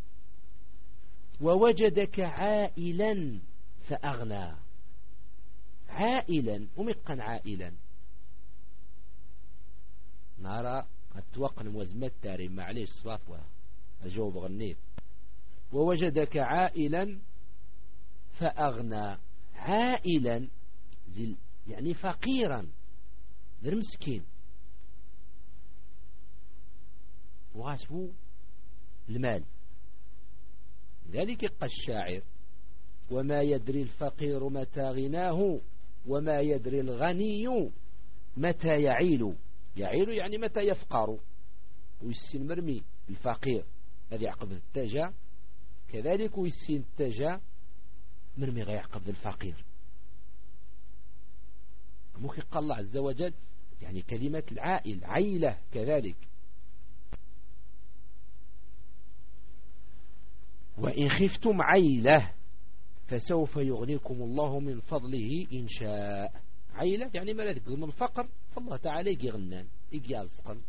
[SPEAKER 2] ووجدك عائلا فأغنى، عائلا ومقا عائلا نرى قد توقن موزمة تاري معليش صفاف الجواب غنيت. ووجدك عائلا فأغنى، عائلا يعني فقيرا غير مسكين وغاسبو المال. لذلك قال الشاعر وما يدري الفقير متى غناه وما يدري الغني متى يعيل. يعيل يعني متى يفقر، ويسين مرمي الفقير الذي يعقب التاجة، كذلك ويسين التاجة مرمي غيعقب الفقير. ممكن قال الله عز وجل يعني كلمة العائل عيلة كذلك. وإن خفتم عيلة فسوف يغنيكم الله من فضله إن شاء. عيلة يعني ما لا تقدر من الفقر فالله تعالى يغنان يرزقن.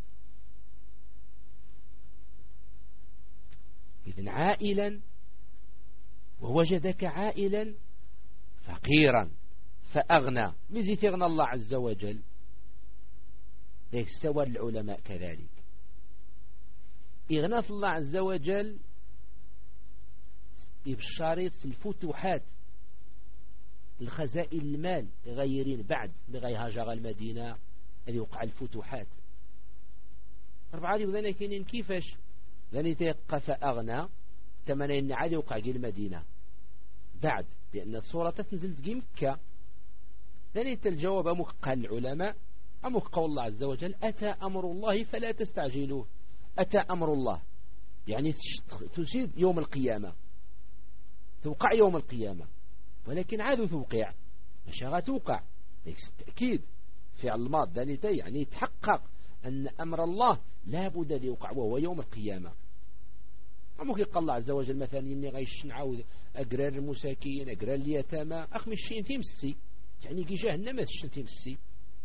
[SPEAKER 2] إذن عائلا ووجدك عائلا فقيرا فأغنى، مزيت يغنى الله عز وجل. ليك استوى العلماء كذلك إغنى الله عز وجل بشريط الفتوحات الخزائن المال غيرين بعد لغيهاجر المدينة اللي وقع الفتوحات 4 وذانا كاينين كيفاش لاني تيقى فأغنى تمنين عادي وقع جي المدينة بعد، لأن الصورة تنزل تجي مكة. لاني الجواب أمك العلماء أمك قول الله عز وجل أتى أمر الله فلا تستعجلوه. أتى أمر الله يعني تسيد يوم القيامة، توقع يوم القيامة، ولكن عاد توقع مش غتوقع بالتأكيد فعل الماض يعني يتحقق أن أمر الله لا بد أن يوقع وهو يوم القيامة. ممكن قال الله عز وجل مثلا إني غيش نعاود أقرار المساكين أقرار اليتامى أخمي الشين تيمسي يعني كي جهنم الشين تيمسي،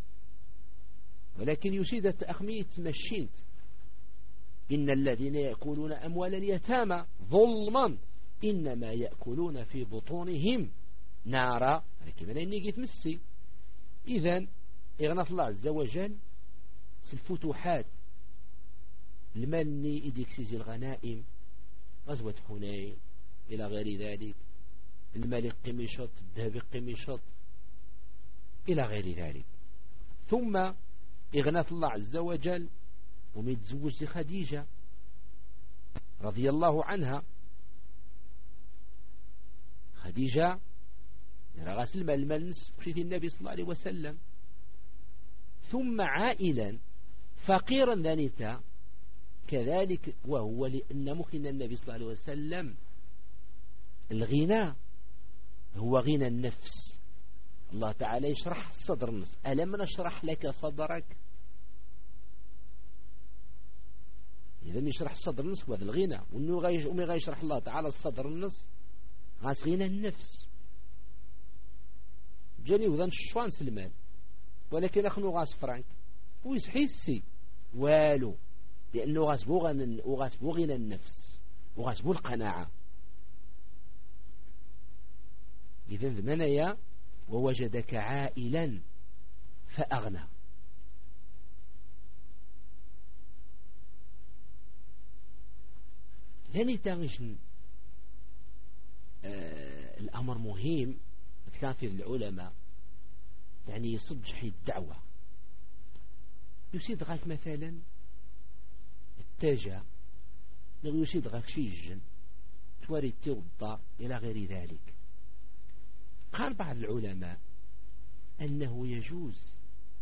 [SPEAKER 2] ولكن يسيد أخمي تمشينت إن الذين يأكلون أموال اليتامى ظلما إنما يأكلون في بطونهم نارا، لكن أنا إني قيت مسي. إذن إغنى الله عز وجل الفتوحات المال إديكسيز الغنائم غزوة حنين إلى غير ذلك، المال القميشط الذهب القميشط إلى غير ذلك. ثم إغنى الله عز وجل ومتزوج لخديجة رضي الله عنها. خديجة غاسل المال نصف في النبي صلى الله عليه وسلم. ثم عائلا فقيرا ذانيتا كذلك، وهو لأن ممكن النبي صلى الله عليه وسلم الغنى هو غنى النفس. الله تعالى يشرح الصدر النص ألم نشرح لك صدرك. إذن يشرح الصدر النص وهذا الغنى، ومن غيشرح الله تعالى الصدر النص غاس غنى النفس. جاني وذن الشوان سلمان ولكن أخنو غاس فرانك ويسحيسي والو، لأنه غاسبو غنى النفس وغاسبو القناعة. إذن ذمنايا ووجدك عائلا فأغنى. ثاني تغشن الأمر مهم كثير العلماء يعني يصدج حي الدعوة. يسيد غاك مثلا التاجة، يسيد غاك شي الجن تواري توضى إلى غير ذلك. قال بعض العلماء أنه يجوز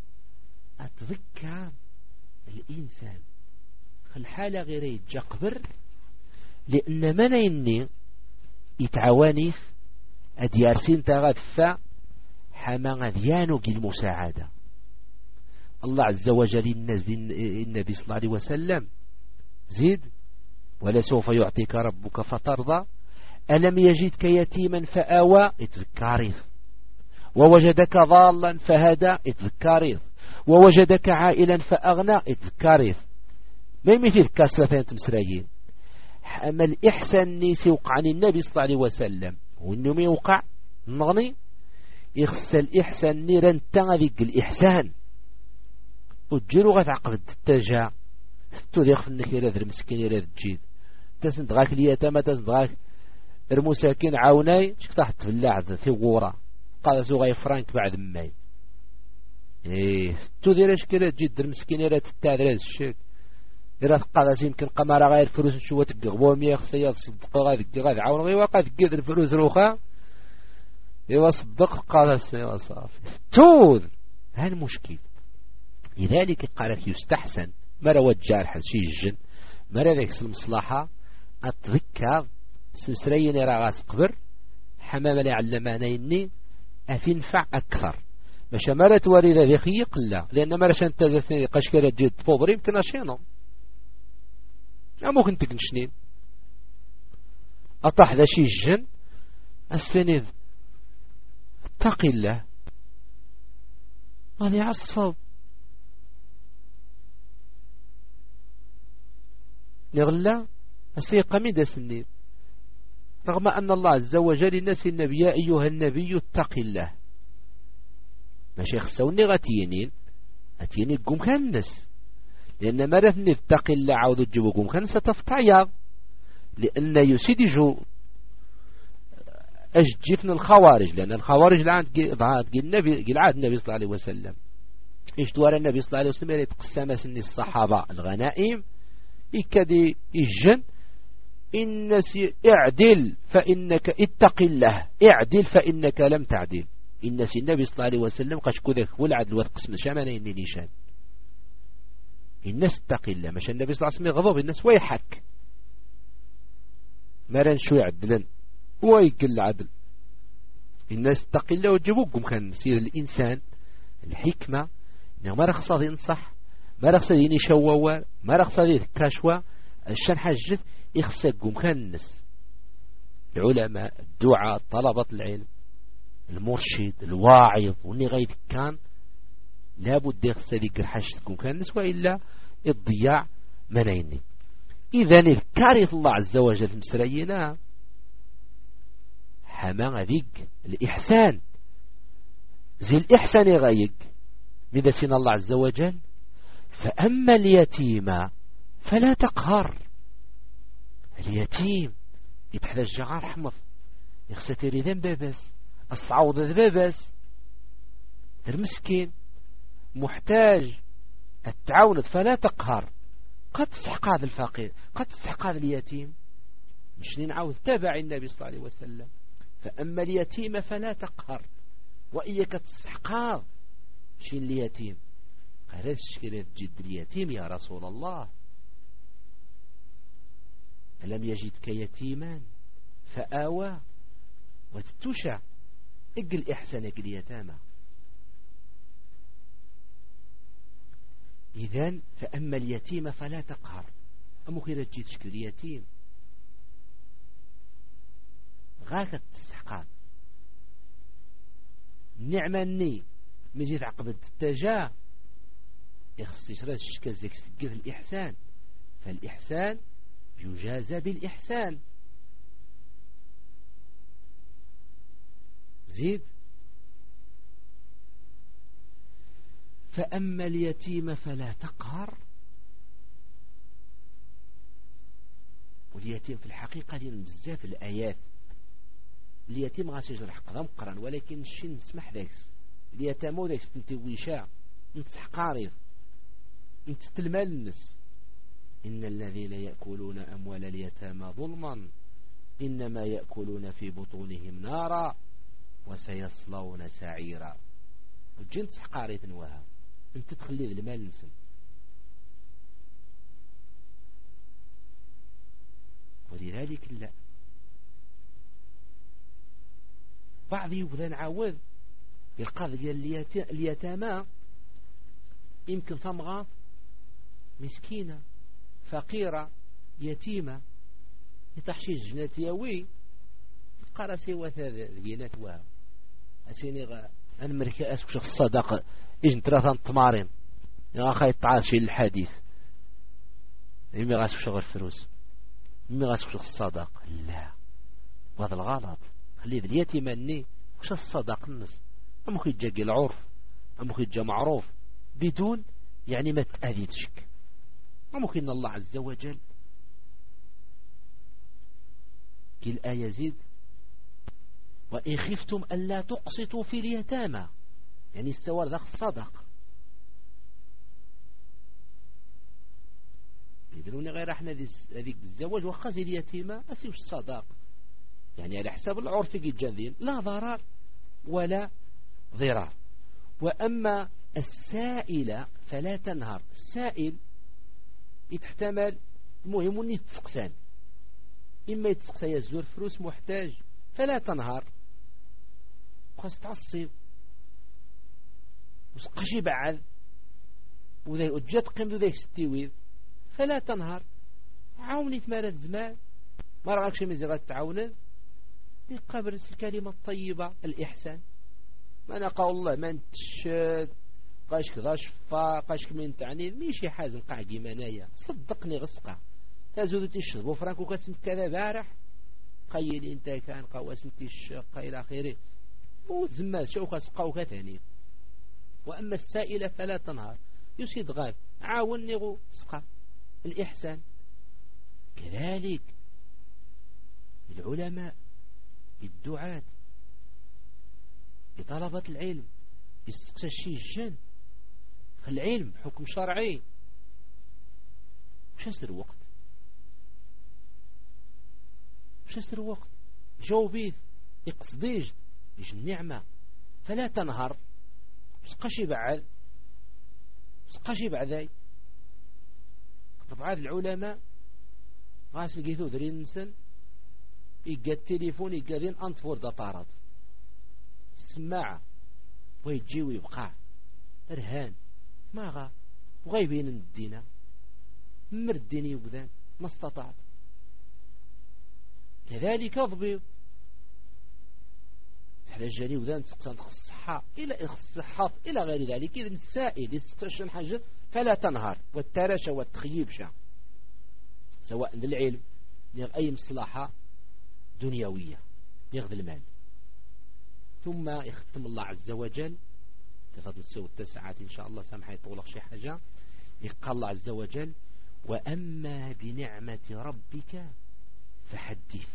[SPEAKER 2] أتذكر الإنسان الحالة غير يتجقبر، لأن من يني يتعوانيف أديارسين تغفى حما غذيانو المساعدة. الله عز وجل النبي صلى الله عليه وسلم زيد ولسوف يعطيك ربك فترضى ألم يجدك يتيما فآوى اتذكاريث، ووجدك ضالا فهدى اتذكاريث، ووجدك عائلا فأغنى اتذكاريث. ما يمثل كاسرة تمسرايين. أما الإحسان نيسي وقع عن النبي صلى الله عليه وسلم وإنه ما يوقع نغني يخص الإحسان نيران تغذيق الإحسان وتجيرو غتعقب التجا توديخ في النكير هذا المسكين يراد تجيد تسند غاك اليتامى تسند غاك المساكين عاوناي شك تحت في اللعب في غورة قال سوغاي فرانك بعد ماي تودير اش كده تجيد المسكين يراد تتعذر هذا الشيء يراد قال يمكن قمارة غير فلوس شو تقغبو مية خصيات صدق غادي عاون غير واقع تقيد الفلوس روخا ايوا صدق قال ايوا صافي تود ها المشكل. لذلك قال لك يستحسن مرة وجارح شي الجن مرة ذيك المصلحة أتذكر سمسرين يرى غاس قبر حمام اللي علمانا إني أفنفع أكثر باش مرة توري ذي خيق لا لأن مرة شان تجسني قشكرة جد فوبري يمكن أشينهم ممكن تكنشنين أطاح ذا شي الجن أستنذ اتقي الله هذا يعصب نغلا أسيق ميدا سنين رغم أن الله عز وجل الناس النبي يا أيها النبي اتق الله ماشي خسوني غتينين قوم كان الناس لأن مرثني اتق الله عاوذ تجيبو قوم كان ستفتعيا لأن يسيدجو أجفن الخوارج لأن الخوارج العهد النبي صلى الله عليه وسلم إيش دوار النبي صلى الله عليه وسلم يتقسم سني الصحابة الغنائم إكدي الجن إنس اعدل فإنك اتق الله اعدل فإنك لم تعدل إنس النبي صلى الله عليه وسلم قاش كذلك والعدل والقسم شامنا إني نيشان الناس اتق الله مش النبي صلى الله عليه وسلم غضب الناس ويحك مران شو يعدلن ويقل عدل الناس اتق الله وتجيبوكم كان سير الإنسان الحكمة إنه ما رخصة ينصح ما رخصة ينشوّوا ما رخصة يكاشوا الشان حاجت يخصكم كان الناس العلماء الدعاء طلبة العلم المرشد الواعظ واللي غير كان لابد يخص ذكر حاجتكم كان الناس وإلا الضياع منيني. إذن الكارث الله عز وجل مسرينا حما ذيك الإحسان زي الإحسان يغيق من سين الله عز وجل فأما اليتيم فلا تقهر. اليتيم يتحدى الجغار حمض يخستيري ذنب بابس أصعوض ذبابس المسكين محتاج التعاون فلا تقهر. قد تستحق هذا الفقير قد تستحق هذا اليتيم مش نعاود تابع النبي صلى الله عليه وسلم فأما اليتيم فلا تقهر وإياك تستحق شين اليتيم قال الشكلة جد اليتيم يا رسول الله ألم يجدك يتيما فآوى وتتوشى اقل إحسانك اليتامى. إذن فأما اليتيم فلا تقهر أمو كيرا تجي تشكل اليتيم غاكت تسحقان نعمة ني مزيد عقبت التجاه يخص يشرد الشكل زيك سكيف الإحسان، فالإحسان يجازى بالإحسان. زيد. فأما اليتيم فلا تقهر. واليتيم في الحقيقة لين بزاف الآيات اليتيم غاسي يجرح قدام قران، ولكن الشي نسمح ذاكس اليتامى ذاكس انت ويشاء انت حقاريض انت تلمال الناس. إن الذين يأكلون أموال اليتامى ظلما إنما يأكلون في بطونهم نارا وسيصلون سعيرا. وجنت حقاريض نواها انت تخلي المال نسم. ولذلك لا بعض يبدا نعاود يلقى ديال اليتامى يمكن ثمغات مسكينة فقيرة يتيمة يتحشي الجنات ياوي يلقى راسي وثاذ البينات وها أسيني أنمركي أسك شخص صدق إجن ثلاثة تمارين يا أخي تعاشي الحديث يمي غاسك شغل فلوس يمي غاسك شخص صدق. لا وهذا الغلط. خلي اليتيمة ني وش الصدق الناس أمك يتجاقي العرف أمك يتجا معروف بدون يعني ما تأذيتشك. وممكن الله عز وجل كي الآية يزيد وإن خفتم ألا تقسطوا في اليتامى يعني السوار ذاك الصدق يدروني غير احنا هذيك الزواج وخزي اليتيمة أسيوش الصدق يعني على حساب العرف يتجاذين لا ضرر ولا ضرار. وأما السائل فلا تنهر. السائل يتحتمل المهم أن يتسقسان إما يتسقسى يزور فلوس محتاج فلا تنهر وخاص تعصب وسقشي بعد وذا وجات قيمته ذاك ستيويد فلا تنهر. عاوني ثمانة زمان ما رأيكش مزي غتعاونن يقابل الكلمة الطيبة الإحسان. ما نقول الله ما نتشد قاشك غشفا قاشك من تعني ميشي حازم قاعدي منايا صدقني غسقة تزود تشرب وفرانكو كتسمت كذا بارح قيلي انت كان قواس انت الشقة إلى آخره وزمال شوكا سقاو كثاني. وأما السائلة فلا تنهار يسيد غاب عاوني غو سقا الإحسان. كذلك العلماء الدعاة لطلبة العلم يستقسى الشيء الجن العلم حكم شرعي وش أسر وقت وش أسر وقت جاوبيث يقصديج يج النعمة فلا تنهر سقشي بعد ذي. طبعا العلماء غاس لقيتو ذرين نسن يقى التليفون يقى ذين أنتفور دابارات السماعة ويجي ويبقى رهان ما غا وغايبين الدينا مرديني وبذان ما استطعت. كذلك ضبيب تحتاجني وذان تسقسان الصحة إلى الصحة إلى غير ذلك. إذن السائل يستشن حاجة فلا تنهار والترشة والتخييبشة سواء للعلم نغ أي مصلحة دنيوية يغذي المال. ثم يختم الله عز وجل تفضل نسيو التسعات إن شاء الله سامحة يطولق شي حاجة. يقال الله عز وجل وأما بنعمة ربك فحدث.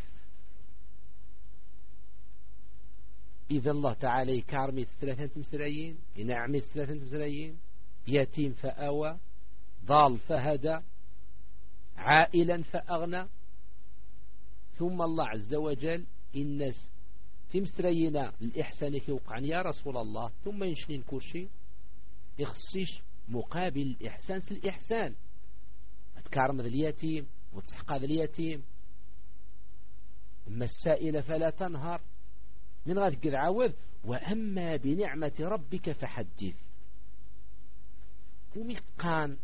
[SPEAKER 2] إذا الله تعالى يكارمي 3 مسرايين ينعمي 3 مسرايين يتيم فأوى ضال فهدى عائلا فأغنى. ثم الله عز وجل الناس في مسرينا الإحسان يوقع يا رسول الله ثم ينشنين كل شيء يخصيش مقابل الإحسان الإحسان تكارم ذا اليتيم وتسحق ذا اليتيم. أما السائل فلا تنهر من غير كذا عاود وأما بنعمة ربك فحدث. ومقان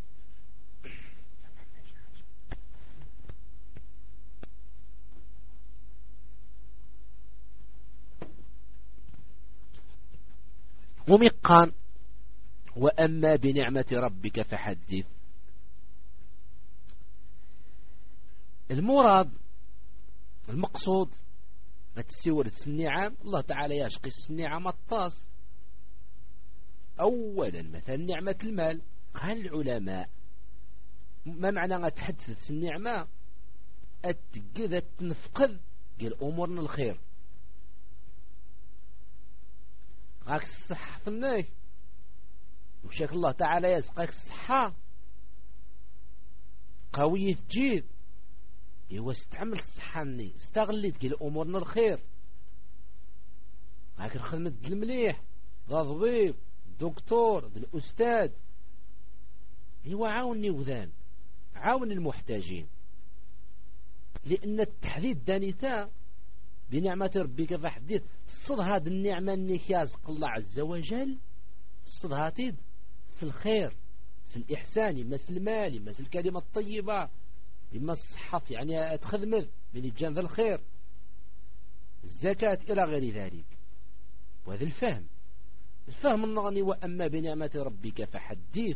[SPEAKER 2] وأما بنعمة ربك فحدث. المراد المقصود ما تسورة النعم، الله تعالى يشقي النعم الطاس. أولا مثلا نعمة المال، قال العلماء ما معنى تحدث النعمة؟ أتقذ تنفقذ قال أمورنا الخير، غاك الصحة ثمناك وشاك الله تعالى يسقاك الصحة قوية تجيب إيوا استعمل الصحة ني استغلت قال أمورنا الخير، غاك الخدمة المليح ذا ضبيب دكتور ذا الأستاذ، إيوا عاوني وذان عاون المحتاجين. لأن التحديد دانيتا بنعمة ربك فحدث الصد هذه النعمة انك يازق الله عز وجل، الصد هاتيد الخير الإحسان، يمس المال يمس الكلمة الطيبة يمس الصحة يعني تخدمه من الجانب الخير، الزكاة إلى غير ذلك. وهذا الفهم النغني. وأما بنعمة ربك فحدث،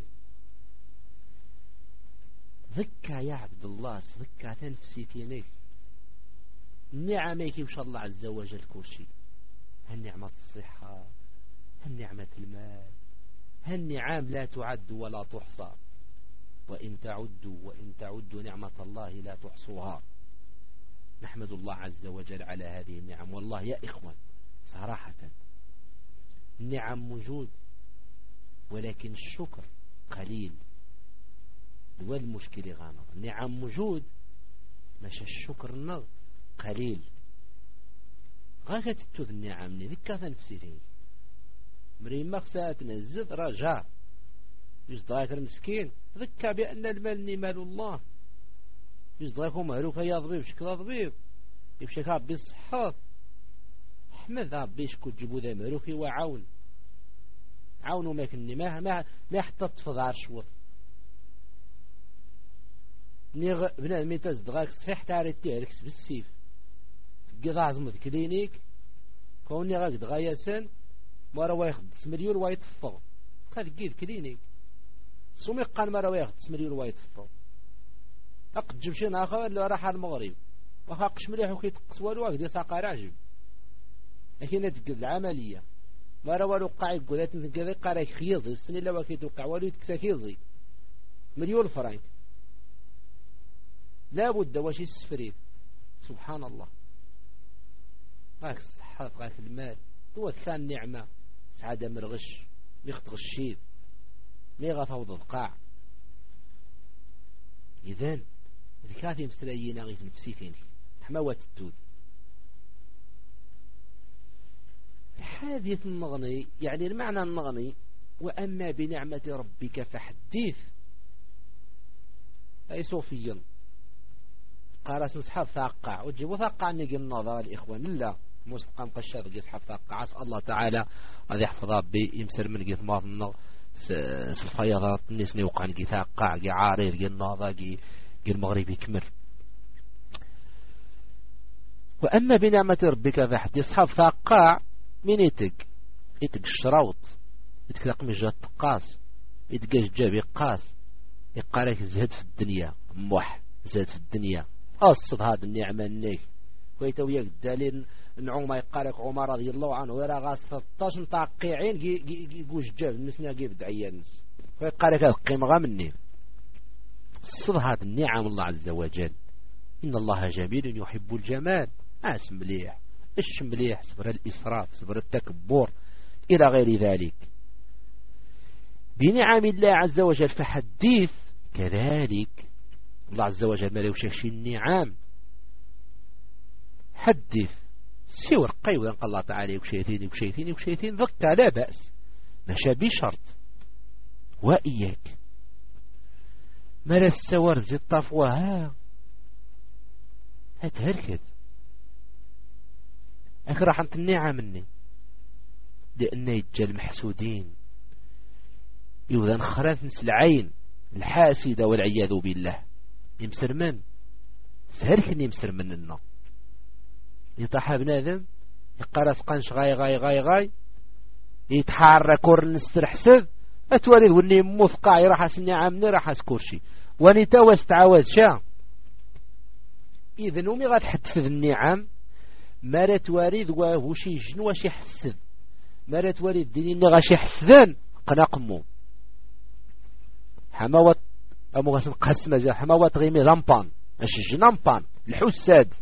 [SPEAKER 2] ذكى يا عبد الله ذكى تنفسي فينك النعمة كيف الله عز وجل كل شيء، هالنعمة الصحة هالنعمة المال هالنعم لا تعد ولا تحصى، وإن تعدوا نعمة الله لا تحصوها. نحمد الله عز وجل على هذه النعم. والله يا إخوان صراحة النعم موجود ولكن الشكر قليل، هو المشكلة غانا. النعم موجود مش الشكر النغ قليل، غاكا تتوذ النعم ذكا نفسي فيه مريم مخسا تنزد رجاء يصدقك المسكين ذكا بأن المال مال الله، يصدقكم مهلوك يا ضبيب شكرا ضبيب يبشك ربي الصحة احمد ربي شكو تجيبو ذا مهلوك وعاون عاونوا ما كني ما حتى تفض عرشوط بنادم يتزدغاك صحيح تعرف تهلكس بالسيف قضى عزم كلينيك كوني غاك دغايسان مرة وايخد سمريول وايتفض قال قيد كلينيك سومي قال مرة وايخد سمريول وايتفض أقد جبشين آخر اللي راح على المغرب وخاقش مليح وكي تقص والو أقدي ساقا راجب لكن نتقل العملية مرة والو قاعد قولات نتقل قارك خيزي السنة اللي وكي توقع والو يتكسا خيزي مليون فرنك لا بد وشي السفريف. سبحان الله غاك الصحة غاك المال هو كان نعمة سعادة من الغش ميخت غشيد ميغا فوض القاع. إذن ذكاثي مسلايين غيث نفسي فيني حماوة التود الحادث النغني يعني المعنى النغني. وأما بنعمة ربك فحديث أي صوفيا قارس نصحاب ثاقع وتجيبوا ثاقع نجي النظر الإخوان لا مستقام قشاد يصحاب ثاقع عسى الله تعالى هذا يحفظ ربي يمسر من قيث ماضنا الفيضات الناس نوقع نجي ثاقع جي عاري جي النظر جي المغرب يكمل. وأما بنعمة ربك فحديث يصحاب ثاقع من يتق الشراوط يتكلق من جهة القاس يتقاش جاب يقاس يقارك زهد في الدنيا موح زهد في الدنيا أصد هذا النعمة النيك ويتوياك الدليل نعوما يقارك عمر رضي الله عنه ويرى غاس 13 متعقيعين يقوش جاب النسنا قيب دعيا النس ويقارك القيمة غامني الصد هذا النعم الله عز وجل. إن الله جميل يحب الجمال اسم مليح اش مليح صبر الإسراف صبر التكبر إلى غير ذلك. بنعم الله عز وجل فحديث كذلك الله عز وجل ما لوشاش النعام حدث سوى القيوة قال الله تعالى وشيثين ذكى لا بأس مشى بشرط وإياك ما لا السوار زي الطفوة هتهركد أكره أنت النعم مني لأن يتجل محسودين يوذن خراث نس العين الحاسدة والعياذ بالله يمسر من سهرك يمسر مننا يطاح بنادم يقرص قنش غاي يتحرك ورنستر حسد أتوارد وني مثقاعي راح أسني عامني راح أسكرشي واني تواس تعاود شا إذا نومي غاد حتف النعم ما توارد وشي جن وشي حسد ما توارد ديني غاشي حسدان قناقمو حماوات أمو غاسن قسمة زي حماوات غيمي لامبان اش جنامبان الحساد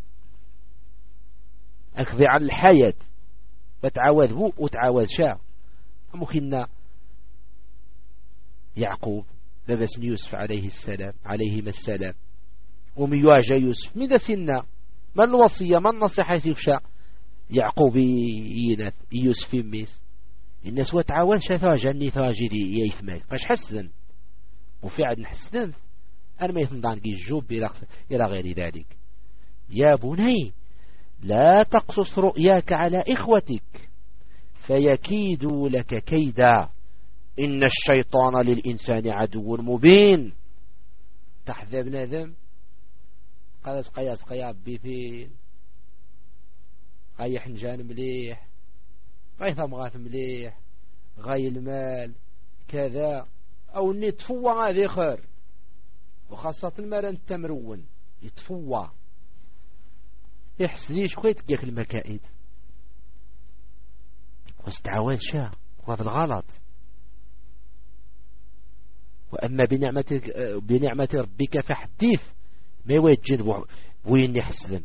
[SPEAKER 2] أكذي عن الحياة فتعاود بو وتعاود شا أمو كنا يعقوب لبس يوسف عليهما السلام وميواجه يوسف ماذا سنة ما الوصية ما النصيحة يفشى يعقوب يوسف ميس الناس وتعاود شا ثواجني ثواجدي يثمال قاش حسن وفي عاد نحسن أنا ما يثمدان كي الجوب إلى غير ذلك يا بني لا تقصص رؤياك على إخوتك فيكيدوا لك كيدا إن الشيطان للإنسان عدو مبين تحذب نذم قال سقيا بفين غاي حنجان مليح غاي ثمغات مليح غاي المال كذا أو نتفوى هذه خير وخاصة المرن التمرون يتفوى يحسنيش كويت جاك المكائد واستعوان شا وهذا الغلط وأما بنعمة ربك فحديث ما يوجد وين يحسن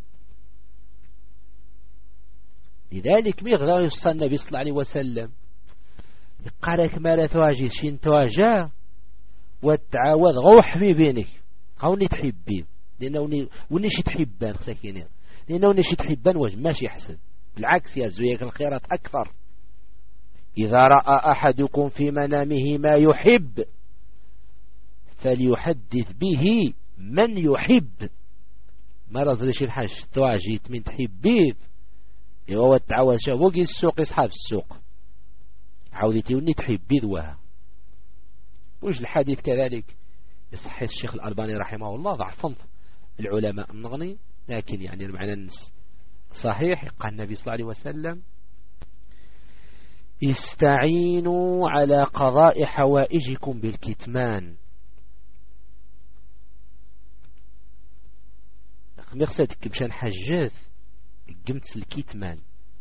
[SPEAKER 2] لذلك ميغذا يصلى النبي صلى الله عليه وسلم يقارك ما لا تواجه شين تواجه وتعاود غوح في بينك غوني تحبين لأنه ونيش تحبان ساكنين لأنه ونيش تحبان وجه ماشي يحسن بالعكس يا زويك الخيرات أكثر إذا رأى أحدكم في منامه ما يحب فليحدث به من يحب ما رضيش الحاج تواجيت من تحبيه هو التعاون شافوكي السوق يصحاب السوق عودتي وني تحبيه ذوها وش الحديث كذلك يصحي الشيخ الألباني رحمه الله ضعفا العلماء النغني لكن يعني المعنى النس صحيح قال النبي صلى الله عليه وسلم استعينوا على قضاء حوائجكم بالكتمان مقصدك مشان حجاث قمت الكتمان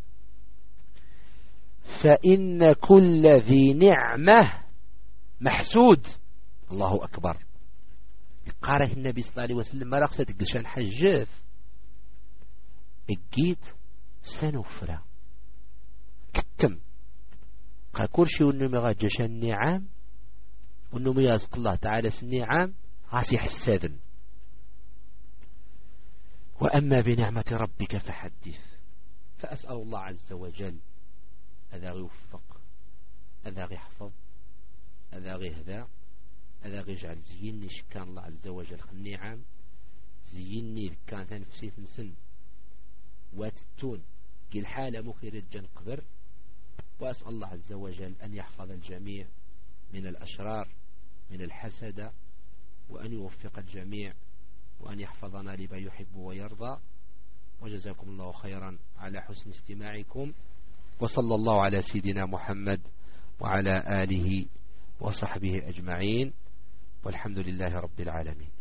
[SPEAKER 2] فإن كل ذي نعمة محسود الله أكبر قارئ النبي صلى الله عليه وسلم ما رقصتك مشان حجاث اجيت سنوفرة كتم قاكورشي وانو مغاجش النعام وانو ميازق الله تعالى النعام غاسي حسادن وأما بنعمة ربك فحدث فأسأل الله عز وجل أذا يوفق أذا يحفظ أذا يهدى أذا يجعل زيني شكان الله عز وجل النعم زيني كان تنفسي تنسن واتتون كي الحالة مخيرة جن قبر وأسأل الله عز وجل أن يحفظ الجميع من الأشرار من الحسد وأن يوفق الجميع وأن يحفظنا لما يحب ويرضى وجزاكم الله خيرا على حسن استماعكم وصلى الله على سيدنا محمد وعلى آله وصحبه أجمعين والحمد لله رب العالمين.